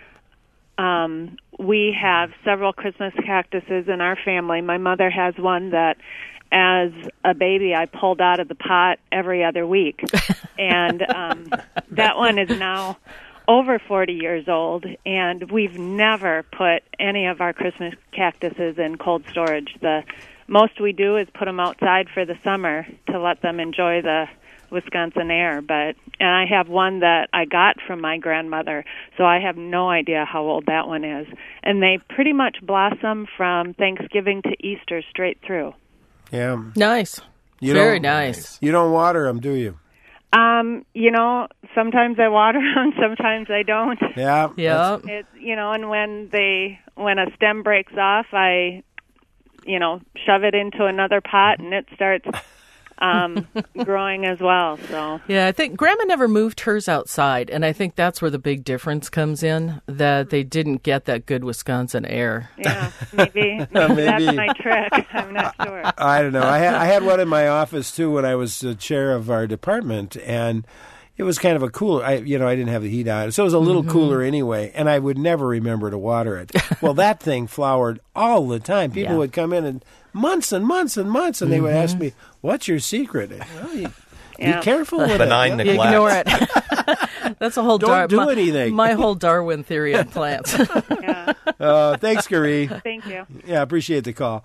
We have several Christmas cactuses in our family. My mother has one that, as a baby, I pulled out of the pot every other week. And that one is now over 40 years old, and we've never put any of our Christmas cactuses in cold storage. The most we do is put them outside for the summer to let them enjoy the Wisconsin air, and I have one that I got from my grandmother, so I have no idea how old that one is. And they pretty much blossom from Thanksgiving to Easter straight through. Yeah. Nice. Very nice. You don't water them, do you? Sometimes I water them, sometimes I don't. Yeah. Yeah. And when a stem breaks off, I, shove it into another pot and it starts growing as well. So yeah, I think Grandma never moved hers outside, and I think that's where the big difference comes in, that they didn't get that good Wisconsin air. Yeah, maybe. That's my trick. I'm not sure. I don't know. I had one in my office too when I was the chair of our department, and it was kind of a cooler. I didn't have the heat on, so it was a little cooler anyway, and I would never remember to water it. Well, that thing flowered all the time. People would come in and months and months and months, and they would ask me, "What's your secret?" Be careful with benign it. neglect. Ignore it. That's a whole Don't do anything. My whole Darwin theory of plants. Thanks, Kari. Thank you. Yeah, appreciate the call.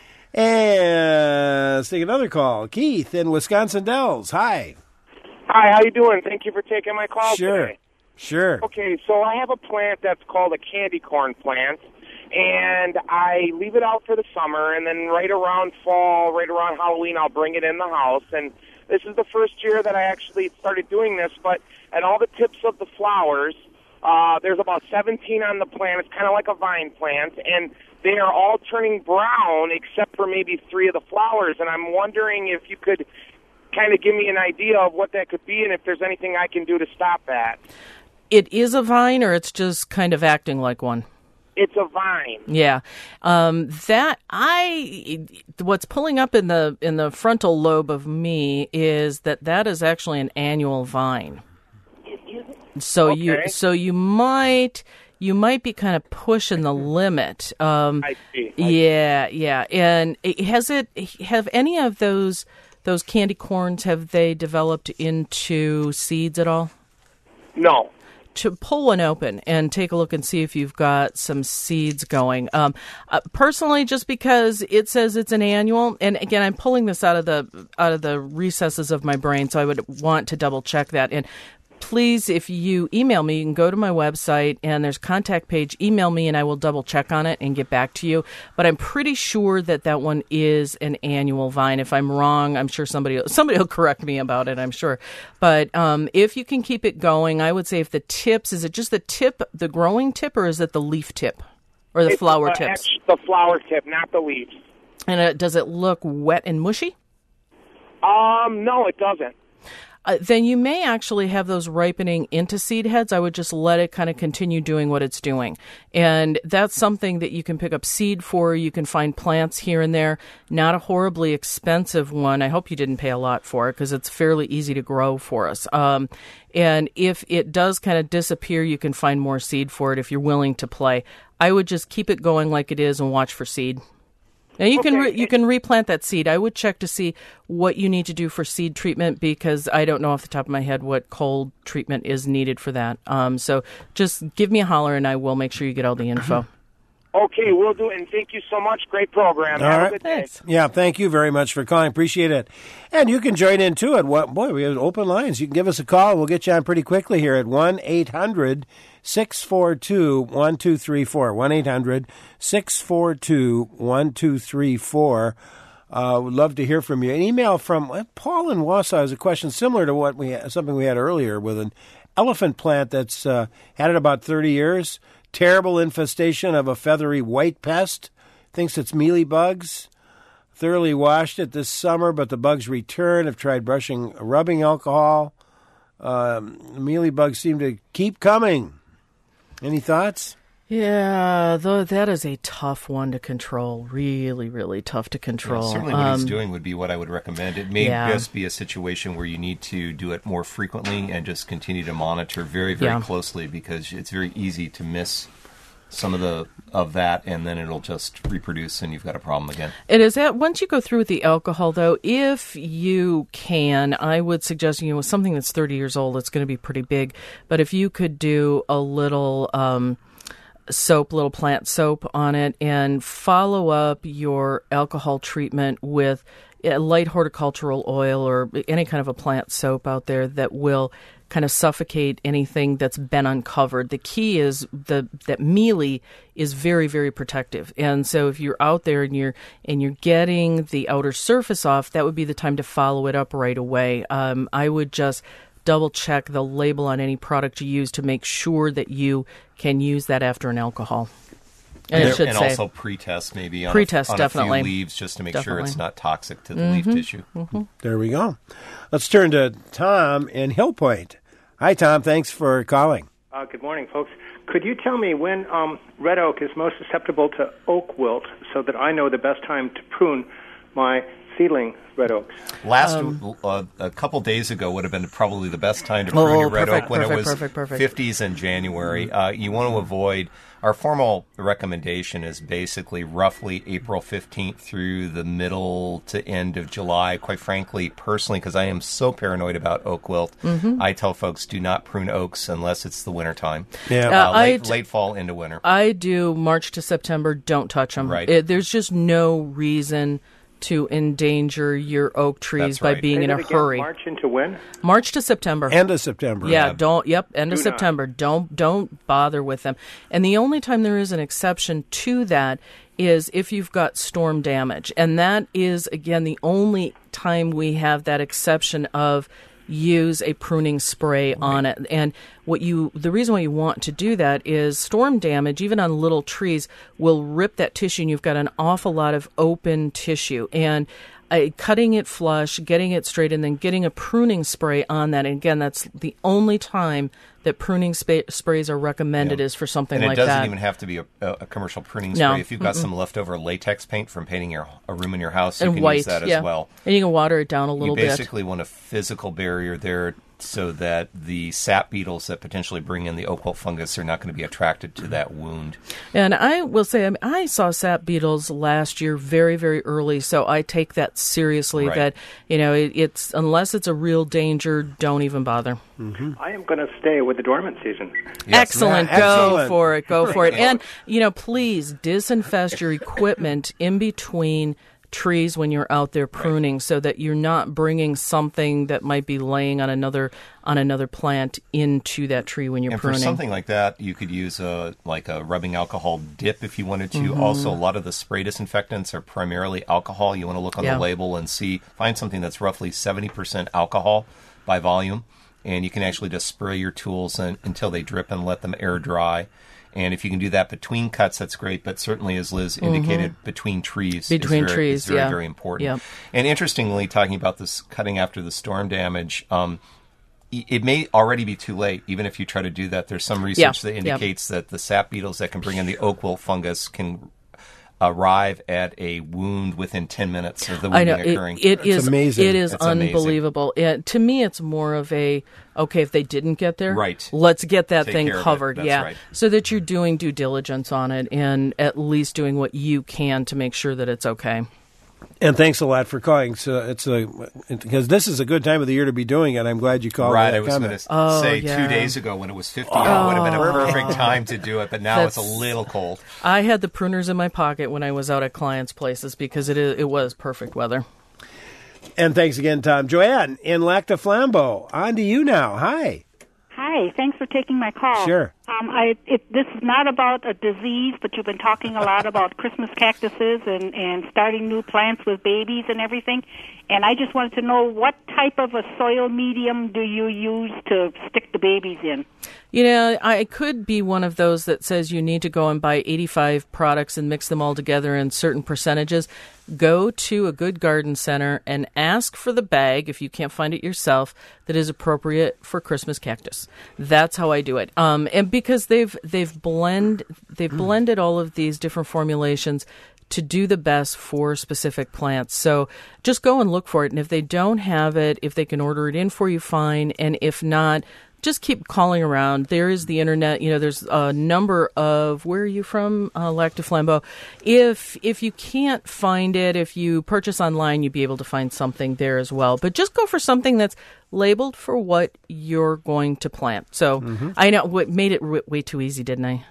And let's take another call. Keith in Wisconsin Dells. Hi. Hi, how you doing? Thank you for taking my call today. Sure. Okay, so I have a plant that's called a candy corn plant, and I leave it out for the summer, and then right around fall, right around Halloween, I'll bring it in the house. And this is the first year that I actually started doing this, but at all the tips of the flowers, there's about 17 on the plant. It's kind of like a vine plant, and they are all turning brown except for maybe 3 of the flowers, and I'm wondering if you could kind of give me an idea of what that could be and if there's anything I can do to stop that. It is a vine, or it's just kind of acting like one? It's a vine. Yeah, what's pulling up in the frontal lobe of me is that is actually an annual vine. So you might be kind of pushing the limit. I see. Yeah. And have any of those candy corns, have they developed into seeds at all? No. To pull one open and take a look and see if you've got some seeds going. Personally, just because it says it's an annual, and again, I'm pulling this out of the recesses of my brain, so I would want to double check that. And please, if you email me, you can go to my website and there's a contact page. Email me and I will double check on it and get back to you. But I'm pretty sure that one is an annual vine. If I'm wrong, I'm sure somebody will correct me about it, I'm sure. But if you can keep it going, I would say if the tips, is it just the tip, the growing tip, or is it the leaf tip or the flower tips? The flower tip, not the leaves. And does it look wet and mushy? No, it doesn't. Then you may actually have those ripening into seed heads. I would just let it kind of continue doing what it's doing. And that's something that you can pick up seed for. You can find plants here and there. Not a horribly expensive one. I hope you didn't pay a lot for it because it's fairly easy to grow for us. And if it does kind of disappear, you can find more seed for it if you're willing to play. I would just keep it going like it is and watch for seed. Now, you can replant that seed. I would check to see what you need to do for seed treatment because I don't know off the top of my head what cold treatment is needed for that. So just give me a holler and I will make sure you get all the info. Okay, we'll do it, and thank you so much. Great program. All Have right. a good day. Thanks. Yeah, thank you very much for calling. Appreciate it. And you can join in, too, we have open lines. You can give us a call, and we'll get you on pretty quickly here at 1-800-642-1234. 1-800-642-1234. Would love to hear from you. An email from Paul in Wausau is a question similar to something we had earlier with an elephant plant that's had it about 30 years. Terrible infestation of a feathery white pest. Thinks it's mealybugs. Thoroughly washed it this summer, but the bugs return. Have tried rubbing alcohol. Mealybugs seem to keep coming. Any thoughts? Yeah, though that is a tough one to control. Really, really tough to control. Yeah, certainly what he's doing would be what I would recommend. It may just be a situation where you need to do it more frequently and just continue to monitor very, very closely because it's very easy to miss some of that, and then it'll just reproduce and you've got a problem again. It is that once you go through with the alcohol, though, if you can, I would suggest, something that's 30 years old, it's going to be pretty big, but if you could do a little little plant soap on it and follow up your alcohol treatment with a light horticultural oil or any kind of a plant soap out there that will kind of suffocate anything that's been uncovered. The key is that mealy is very, very protective. And so if you're out there and you're getting the outer surface off, that would be the time to follow it up right away. I would just double check the label on any product you use to make sure that you can use that after an alcohol. And it should say also pre-test maybe on definitely. a few leaves just to make sure it's not toxic to the leaf tissue. Mm-hmm. There we go. Let's turn to Tom in Hill Point. Hi, Tom. Thanks for calling. Good morning, folks. Could you tell me when red oak is most susceptible to oak wilt so that I know the best time to prune my seedling red oaks? A couple days ago would have been probably the best time to prune your red oak when it was 50s in January. You want to avoid. Our formal recommendation is basically roughly April 15th through the middle to end of July. Quite frankly, personally, because I am so paranoid about oak wilt, I tell folks do not prune oaks unless it's the wintertime. Yeah. Late fall into winter. I do March to September. Don't touch them. Right. There's just no reason to endanger your oak trees by being in a hurry. March into when? March to September. End of September. Yeah, end of September. Don't bother with them. And the only time there is an exception to that is if you've got storm damage. And that is, again, the only time we have that exception of use a pruning spray on it. And the reason why you want to do that is storm damage, even on little trees, will rip that tissue, and you've got an awful lot of open tissue. And cutting it flush, getting it straight, and then getting a pruning spray on that. And again, that's the only time that pruning sprays are recommended is for something like that. And it doesn't even have to be a commercial pruning spray. If you've got some leftover latex paint from painting a room in your house, you can use that as well. And you can water it down a little bit. You basically want a physical barrier there so that the sap beetles that potentially bring in the oak wilt fungus are not going to be attracted to that wound. And I will say, I saw sap beetles last year very, very early, so I take that seriously. Right. That, it's unless it's a real danger, don't even bother. I am going to stay with the dormant season. Yes. Excellent. Go for it. Go for it. And, please disinfest your equipment in between trees when you're out there pruning, so that you're not bringing something that might be laying on another plant into that tree when you're pruning. And for something like that, you could use a rubbing alcohol dip if you wanted to. Also, a lot of the spray disinfectants are primarily alcohol. You want to look on the label and find something that's roughly 70% alcohol by volume, and you can actually just spray your tools until they drip and let them air dry. And if you can do that between cuts, that's great. But certainly, as Liz indicated, between trees is very important. Yep. And interestingly, talking about this cutting after the storm damage, it may already be too late. Even if you try to do that, there's some research that indicates that the sap beetles that can bring in the oak wilt fungus can arrive at a wound within 10 minutes of the wounding occurring. It's amazing. It is it's unbelievable. To me, it's more of a, if they didn't get there, right, let's get that Take thing care covered. Of it. That's right. So that you're doing due diligence on it and at least doing what you can to make sure that it's okay. And thanks a lot for calling. So because this is a good time of the year to be doing it. I'm glad you called. Right, I was going to say 2 days ago when it was 50, it would have been a perfect time to do it, but now it's a little cold. I had the pruners in my pocket when I was out at clients' places because it was perfect weather. And thanks again, Tom. Joanne in Lac du Flambeau, on to you now. Hi. Hi, thanks for taking my call. Sure. This is not about a disease, but you've been talking a lot about Christmas cactuses and starting new plants with babies and everything. And I just wanted to know, what type of a soil medium do you use to stick the babies in? I could be one of those that says you need to go and buy 85 products and mix them all together in certain percentages. Go to a good garden center and ask for the bag, if you can't find it yourself, that is appropriate for Christmas cactus. That's how I do it. And because they've blended all of these different formulations to do the best for specific plants. So just go and look for it. And if they don't have it, if they can order it in for you, fine. And if not, just keep calling around. There is the internet. There's a number of, where are you from? Lac du Flambeau. If you can't find it, if you purchase online, you'll be able to find something there as well. But just go for something that's labeled for what you're going to plant. So I know what made it way too easy, didn't I?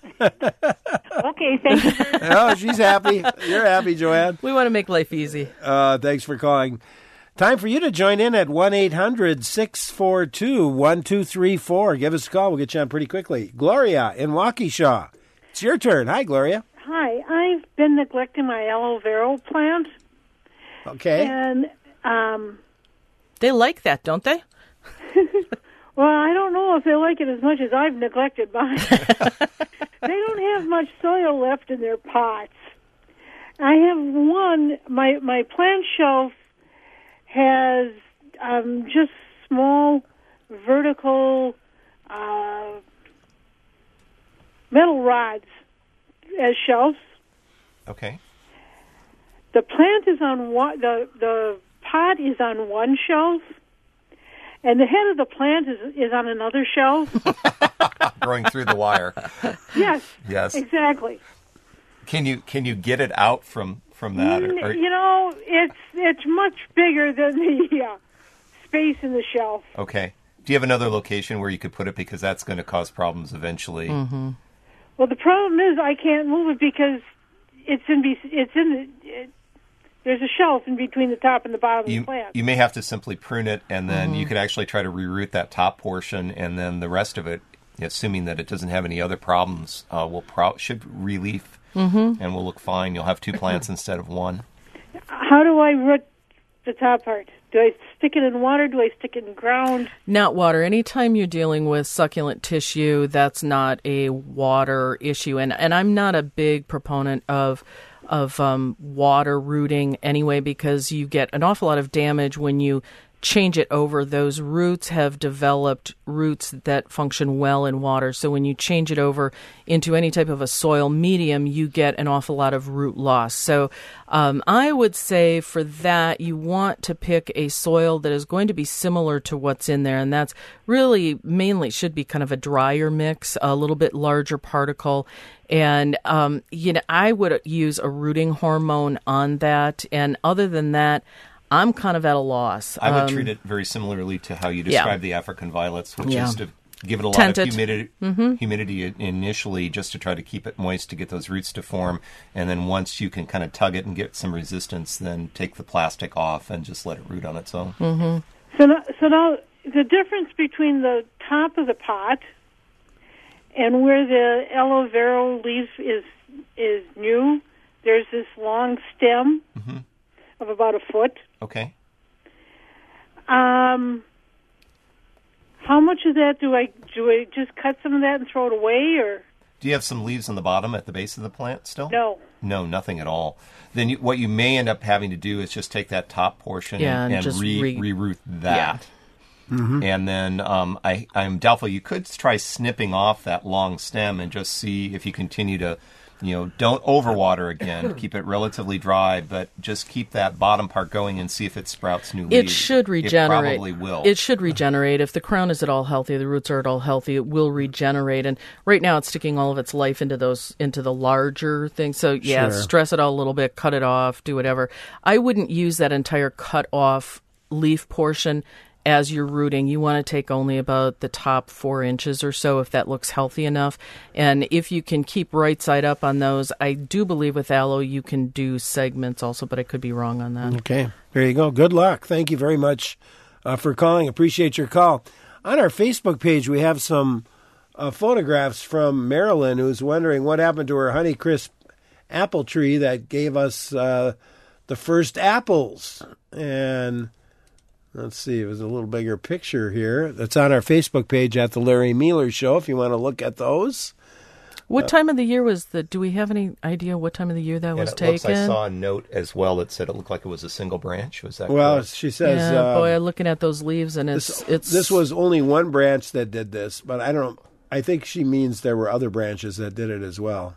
Okay, thank you. Oh, she's happy. You're happy, Joanne. We want to make life easy. Thanks for calling. Time for you to join in at 1-800-642-1234. Give us a call. We'll get you on pretty quickly. Gloria in Waukesha. It's your turn. Hi, Gloria. Hi. I've been neglecting my aloe vera plant. Okay. And they like that, don't they? Well, I don't know if they like it as much as I've neglected mine. They don't have much soil left in their pots. I have one. My plant shelf has just small vertical metal rods as shelves. Okay. The plant is on one. The pot is on one shelf, and the head of the plant is on another shelf. Growing through the wire. Yes. Yes. Exactly. Can you get it out from that? It's much bigger than the space in the shelf. Okay. Do you have another location where you could put it, because that's going to cause problems eventually? Mm-hmm. Well, the problem is I can't move it because there's a shelf in between the top and the bottom of the plant. You may have to simply prune it, and then you could actually try to reroot that top portion, and then the rest of it, assuming that it doesn't have any other problems, should relief, and will look fine. You'll have two plants instead of one. How do I root the top part? Do I stick it in water? Do I stick it in ground? Not water. Anytime you're dealing with succulent tissue, that's not a water issue. And I'm not a big proponent of water rooting anyway, because you get an awful lot of damage when you change it over. Those roots have developed roots that function well in water. So when you change it over into any type of a soil medium, you get an awful lot of root loss. So I would say for that, you want to pick a soil that is going to be similar to what's in there. And that's really mainly should be kind of a drier mix, a little bit larger particle. And, I would use a rooting hormone on that. And other than that, I'm kind of at a loss. I would treat it very similarly to how you describe the African violets, which is to give it a lot Tented. of humidity initially, just to try to keep it moist to get those roots to form. And then once you can kind of tug it and get some resistance, then take the plastic off and just let it root on its own. So now the difference between the top of the pot and where the aloe vera leaf is new, there's this long stem of about a foot. Okay. How much of that do I just cut some of that and throw it away, or? Do you have some leaves on the bottom at the base of the plant still? No. No, nothing at all. Then what you may end up having to do is just take that top portion and just re-root that. Mm-hmm. And then I'm doubtful. You could try snipping off that long stem and just see if you continue to, don't overwater again. Keep it relatively dry, but just keep that bottom part going and see if it sprouts new leaves. It should regenerate. It probably will. It should regenerate. If the crown is at all healthy, the roots are at all healthy, it will regenerate. And right now it's sticking all of its life into the larger things. So, stress it out a little bit, cut it off, do whatever. I wouldn't use that entire cut off leaf portion as you're rooting. You want to take only about the top 4 inches or so if that looks healthy enough. And if you can keep right side up on those, I do believe with aloe you can do segments also, but I could be wrong on that. Okay, there you go. Good luck. Thank you very much for calling. Appreciate your call. On our Facebook page, we have some photographs from Marilyn, who's wondering what happened to her Honeycrisp apple tree that gave us the first apples. And let's see, it was a little bigger picture here. That's on our Facebook page at The Larry Mealer Show if you want to look at those. What time of the year do we have any idea what time of the year that was taken? I saw a note as well that said it looked like it was a single branch. Was that correct? She says... boy, looking at those leaves, and This was only one branch that did this, but I think she means there were other branches that did it as well.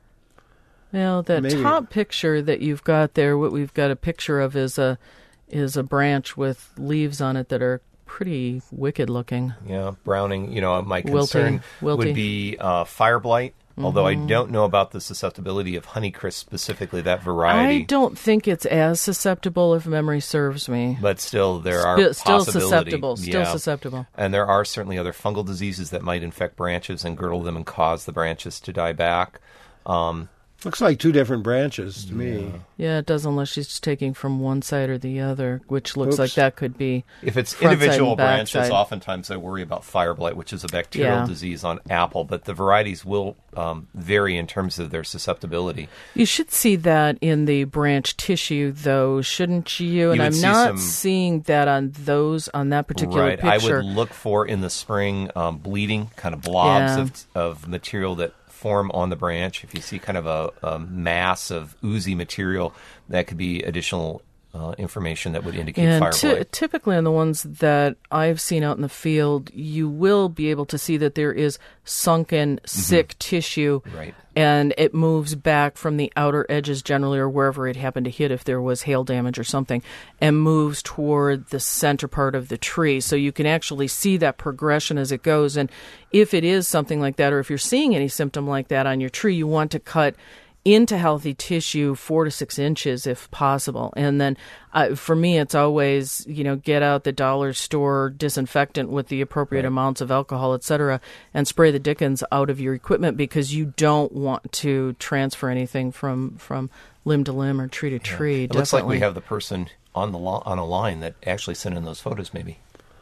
Well, that top picture that you've got there, what we've got a picture of is a branch with leaves on it that are pretty wicked looking. Yeah, browning. My concern would be fire blight, although I don't know about the susceptibility of Honeycrisp specifically, that variety. I don't think it's as susceptible if memory serves me. But still, there are still susceptible. And there are certainly other fungal diseases that might infect branches and girdle them and cause the branches to die back. Looks like 2 different branches to me. Yeah, it does, unless she's taking from one side or the other, which looks like that could be. If it's individual branches, oftentimes I worry about fire blight, which is a bacterial disease on apple, but the varieties will vary in terms of their susceptibility. You should see that in the branch tissue, though, shouldn't you? And I'm not seeing that on that particular picture. I would look for in the spring bleeding, kind of blobs of material that form on the branch. If you see kind of a mass of oozy material, that could be additional information that would indicate fire blight. Typically on the ones that I've seen out in the field, you will be able to see that there is sunken, sick tissue, and it moves back from the outer edges generally, or wherever it happened to hit if there was hail damage or something, and moves toward the center part of the tree. So you can actually see that progression as it goes. And if it is something like that, or if you're seeing any symptom like that on your tree, you want to cut into healthy tissue 4 to 6 inches if possible. And then for me, it's always, get out the dollar store disinfectant with the appropriate amounts of alcohol, etc., and spray the dickens out of your equipment, because you don't want to transfer anything from limb to limb or tree to tree. It looks like we have the person on a line that actually sent in those photos, maybe.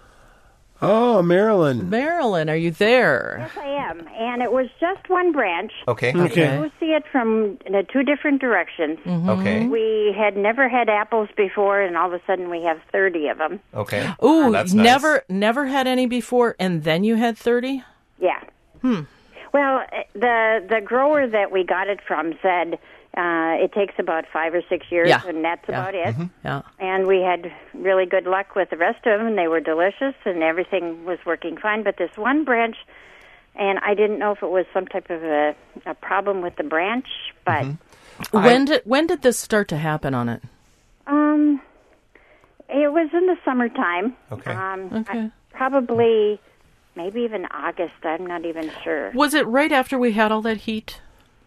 Oh, Marilyn. Marilyn, are you there? Yes, I am. And it was just one branch. Okay. You see it from 2 different directions. Okay. We had never had apples before, and all of a sudden we have 30 of them. Okay. Ooh, that's nice. never had any before, and then you had 30? Yeah. Well, the grower that we got it from said It takes about 5 or 6 years, and that's about it. Yeah. And we had really good luck with the rest of them, and they were delicious, and everything was working fine. But this one branch, and I didn't know if it was some type of a problem with the branch, but... When did this start to happen on it? It was in the summertime. Okay. Probably, maybe even August. I'm not even sure. Was it right after we had all that heat?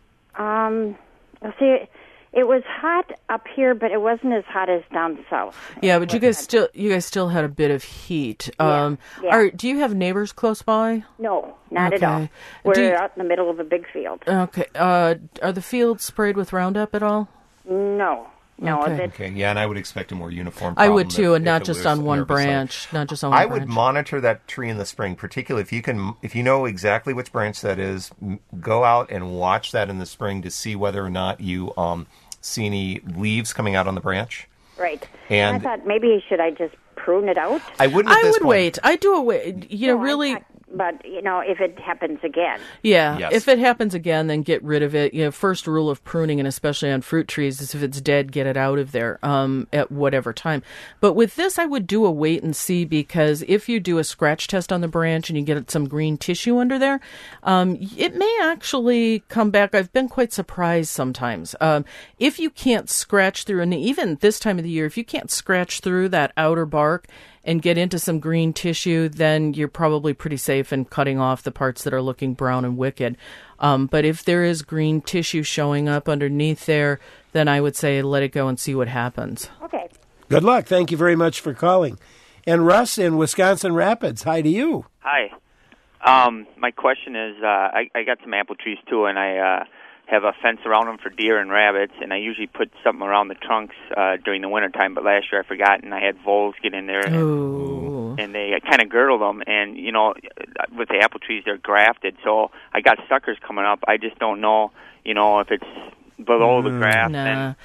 See, it was hot up here, but it wasn't as hot as down south. Yeah, but you guys still had a bit of heat. Do you have neighbors close by? No, not at all. We're out in the middle of a big field. Okay. Are the fields sprayed with Roundup at all? No. Okay. Yeah, and I would expect a more uniform problem. I would too, and if not it just was on one herbicide. branch. Not just on one I branch. would monitor that tree in the spring, particularly if you know exactly which branch that is. Go out and watch that in the spring to see whether or not you see any leaves coming out on the branch. Right. And I thought maybe should I just prune it out? I wouldn't. I would wait. I do a wait. Really. But if it happens again. Yeah, Yes. if it happens again, then get rid of it. First rule of pruning, and especially on fruit trees, is if it's dead, get it out of there at whatever time. But with this, I would do a wait and see, because if you do a scratch test on the branch and you get some green tissue under there, it may actually come back. I've been quite surprised sometimes. If you can't scratch through, and even this time of the year, if you can't scratch through that outer bark and get into some green tissue, then you're probably pretty safe in cutting off the parts that are looking brown and wicked. But if there is green tissue showing up underneath there, then I would say let it go and see what happens. Okay. Good luck. Thank you very much for calling. And Russ in Wisconsin Rapids, hi to you. Hi. My question is, I got some apple trees too, and I have a fence around them for deer and rabbits, and I usually put something around the trunks during the wintertime, but last year I forgot, and I had voles get in there, and they kind of girdled them, and, with the apple trees, they're grafted, so I got suckers coming up. I just don't know, if it's below the graft. Nah.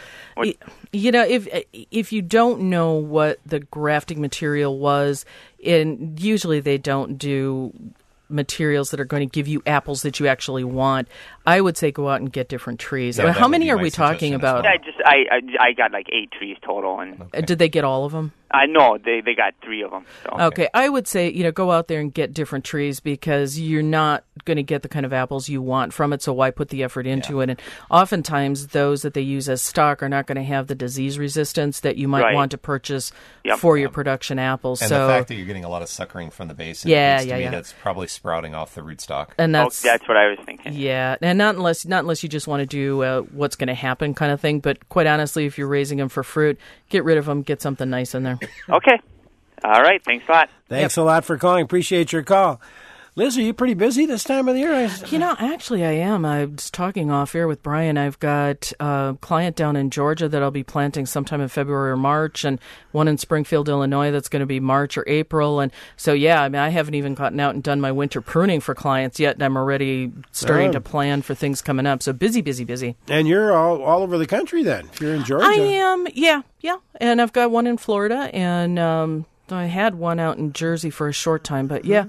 If you don't know what the grafting material was, and usually they don't do materials that are going to give you apples that you actually want, I would say go out and get different trees. Yeah, how many are we talking about? I got like 8 trees total, and did they get all of them? No, they got 3 of them. So. Okay, I would say go out there and get different trees, because you're not going to get the kind of apples you want from it. So why put the effort into it? And oftentimes those that they use as stock are not going to have the disease resistance that you might want to purchase for your production apples. And so the fact that you're getting a lot of suckering from the base, to me, that's probably sprouting off the rootstock. And that's what I was thinking. Yeah, and not unless you just want to do what's going to happen kind of thing. But quite honestly, if you're raising them for fruit, get rid of them, get something nice in there. Okay. All right. Thanks a lot. Thanks a lot for calling. Appreciate your call. Liz, are you pretty busy this time of the year? Actually, I am. I was talking off air with Brian. I've got a client down in Georgia that I'll be planting sometime in February or March, and one in Springfield, Illinois, that's going to be March or April. And so, I haven't even gotten out and done my winter pruning for clients yet, and I'm already starting to plan for things coming up. So busy. And you're all over the country then, if you're in Georgia. I am, yeah. And I've got one in Florida, and I had one out in Jersey for a short time, but yeah.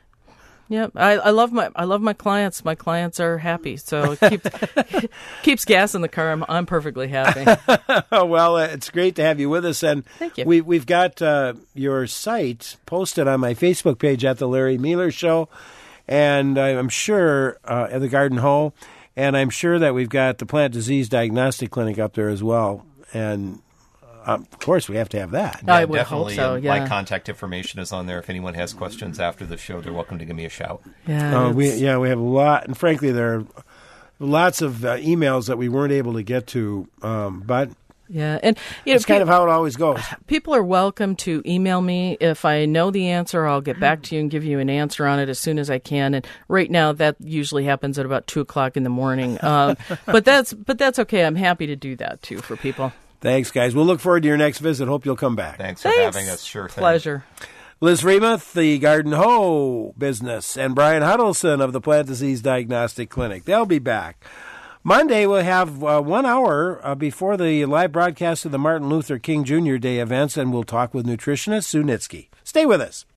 Yeah, I love my clients. My clients are happy, so it keeps gas in the car. I'm perfectly happy. Well, it's great to have you with us, and thank you. We've got your site posted on my Facebook page at the Larry Mealer Show, and I'm sure at the Garden Hoe, and I'm sure that we've got the Plant Disease Diagnostic Clinic up there as well, and. Of course, we have to have that. I would hope so, yeah. My contact information is on there. If anyone has questions after the show, they're welcome to give me a shout. Yeah, we have a lot, and frankly, there are lots of emails that we weren't able to get to, but... Yeah, and it's kind of how it always goes. People are welcome to email me. If I know the answer, I'll get back to you and give you an answer on it as soon as I can. And right now, that usually happens at about 2:00 in the morning. But that's okay. I'm happy to do that too for people. Thanks, guys. We'll look forward to your next visit. Hope you'll come back. Thanks for having us. Sure thing. Pleasure. Liz Remuth, the Garden Hoe business, and Brian Huddleston of the Plant Disease Diagnostic Clinic. They'll be back. Monday, we'll have 1 hour before the live broadcast of the Martin Luther King Jr. Day events, and we'll talk with nutritionist Sue Nitsky. Stay with us.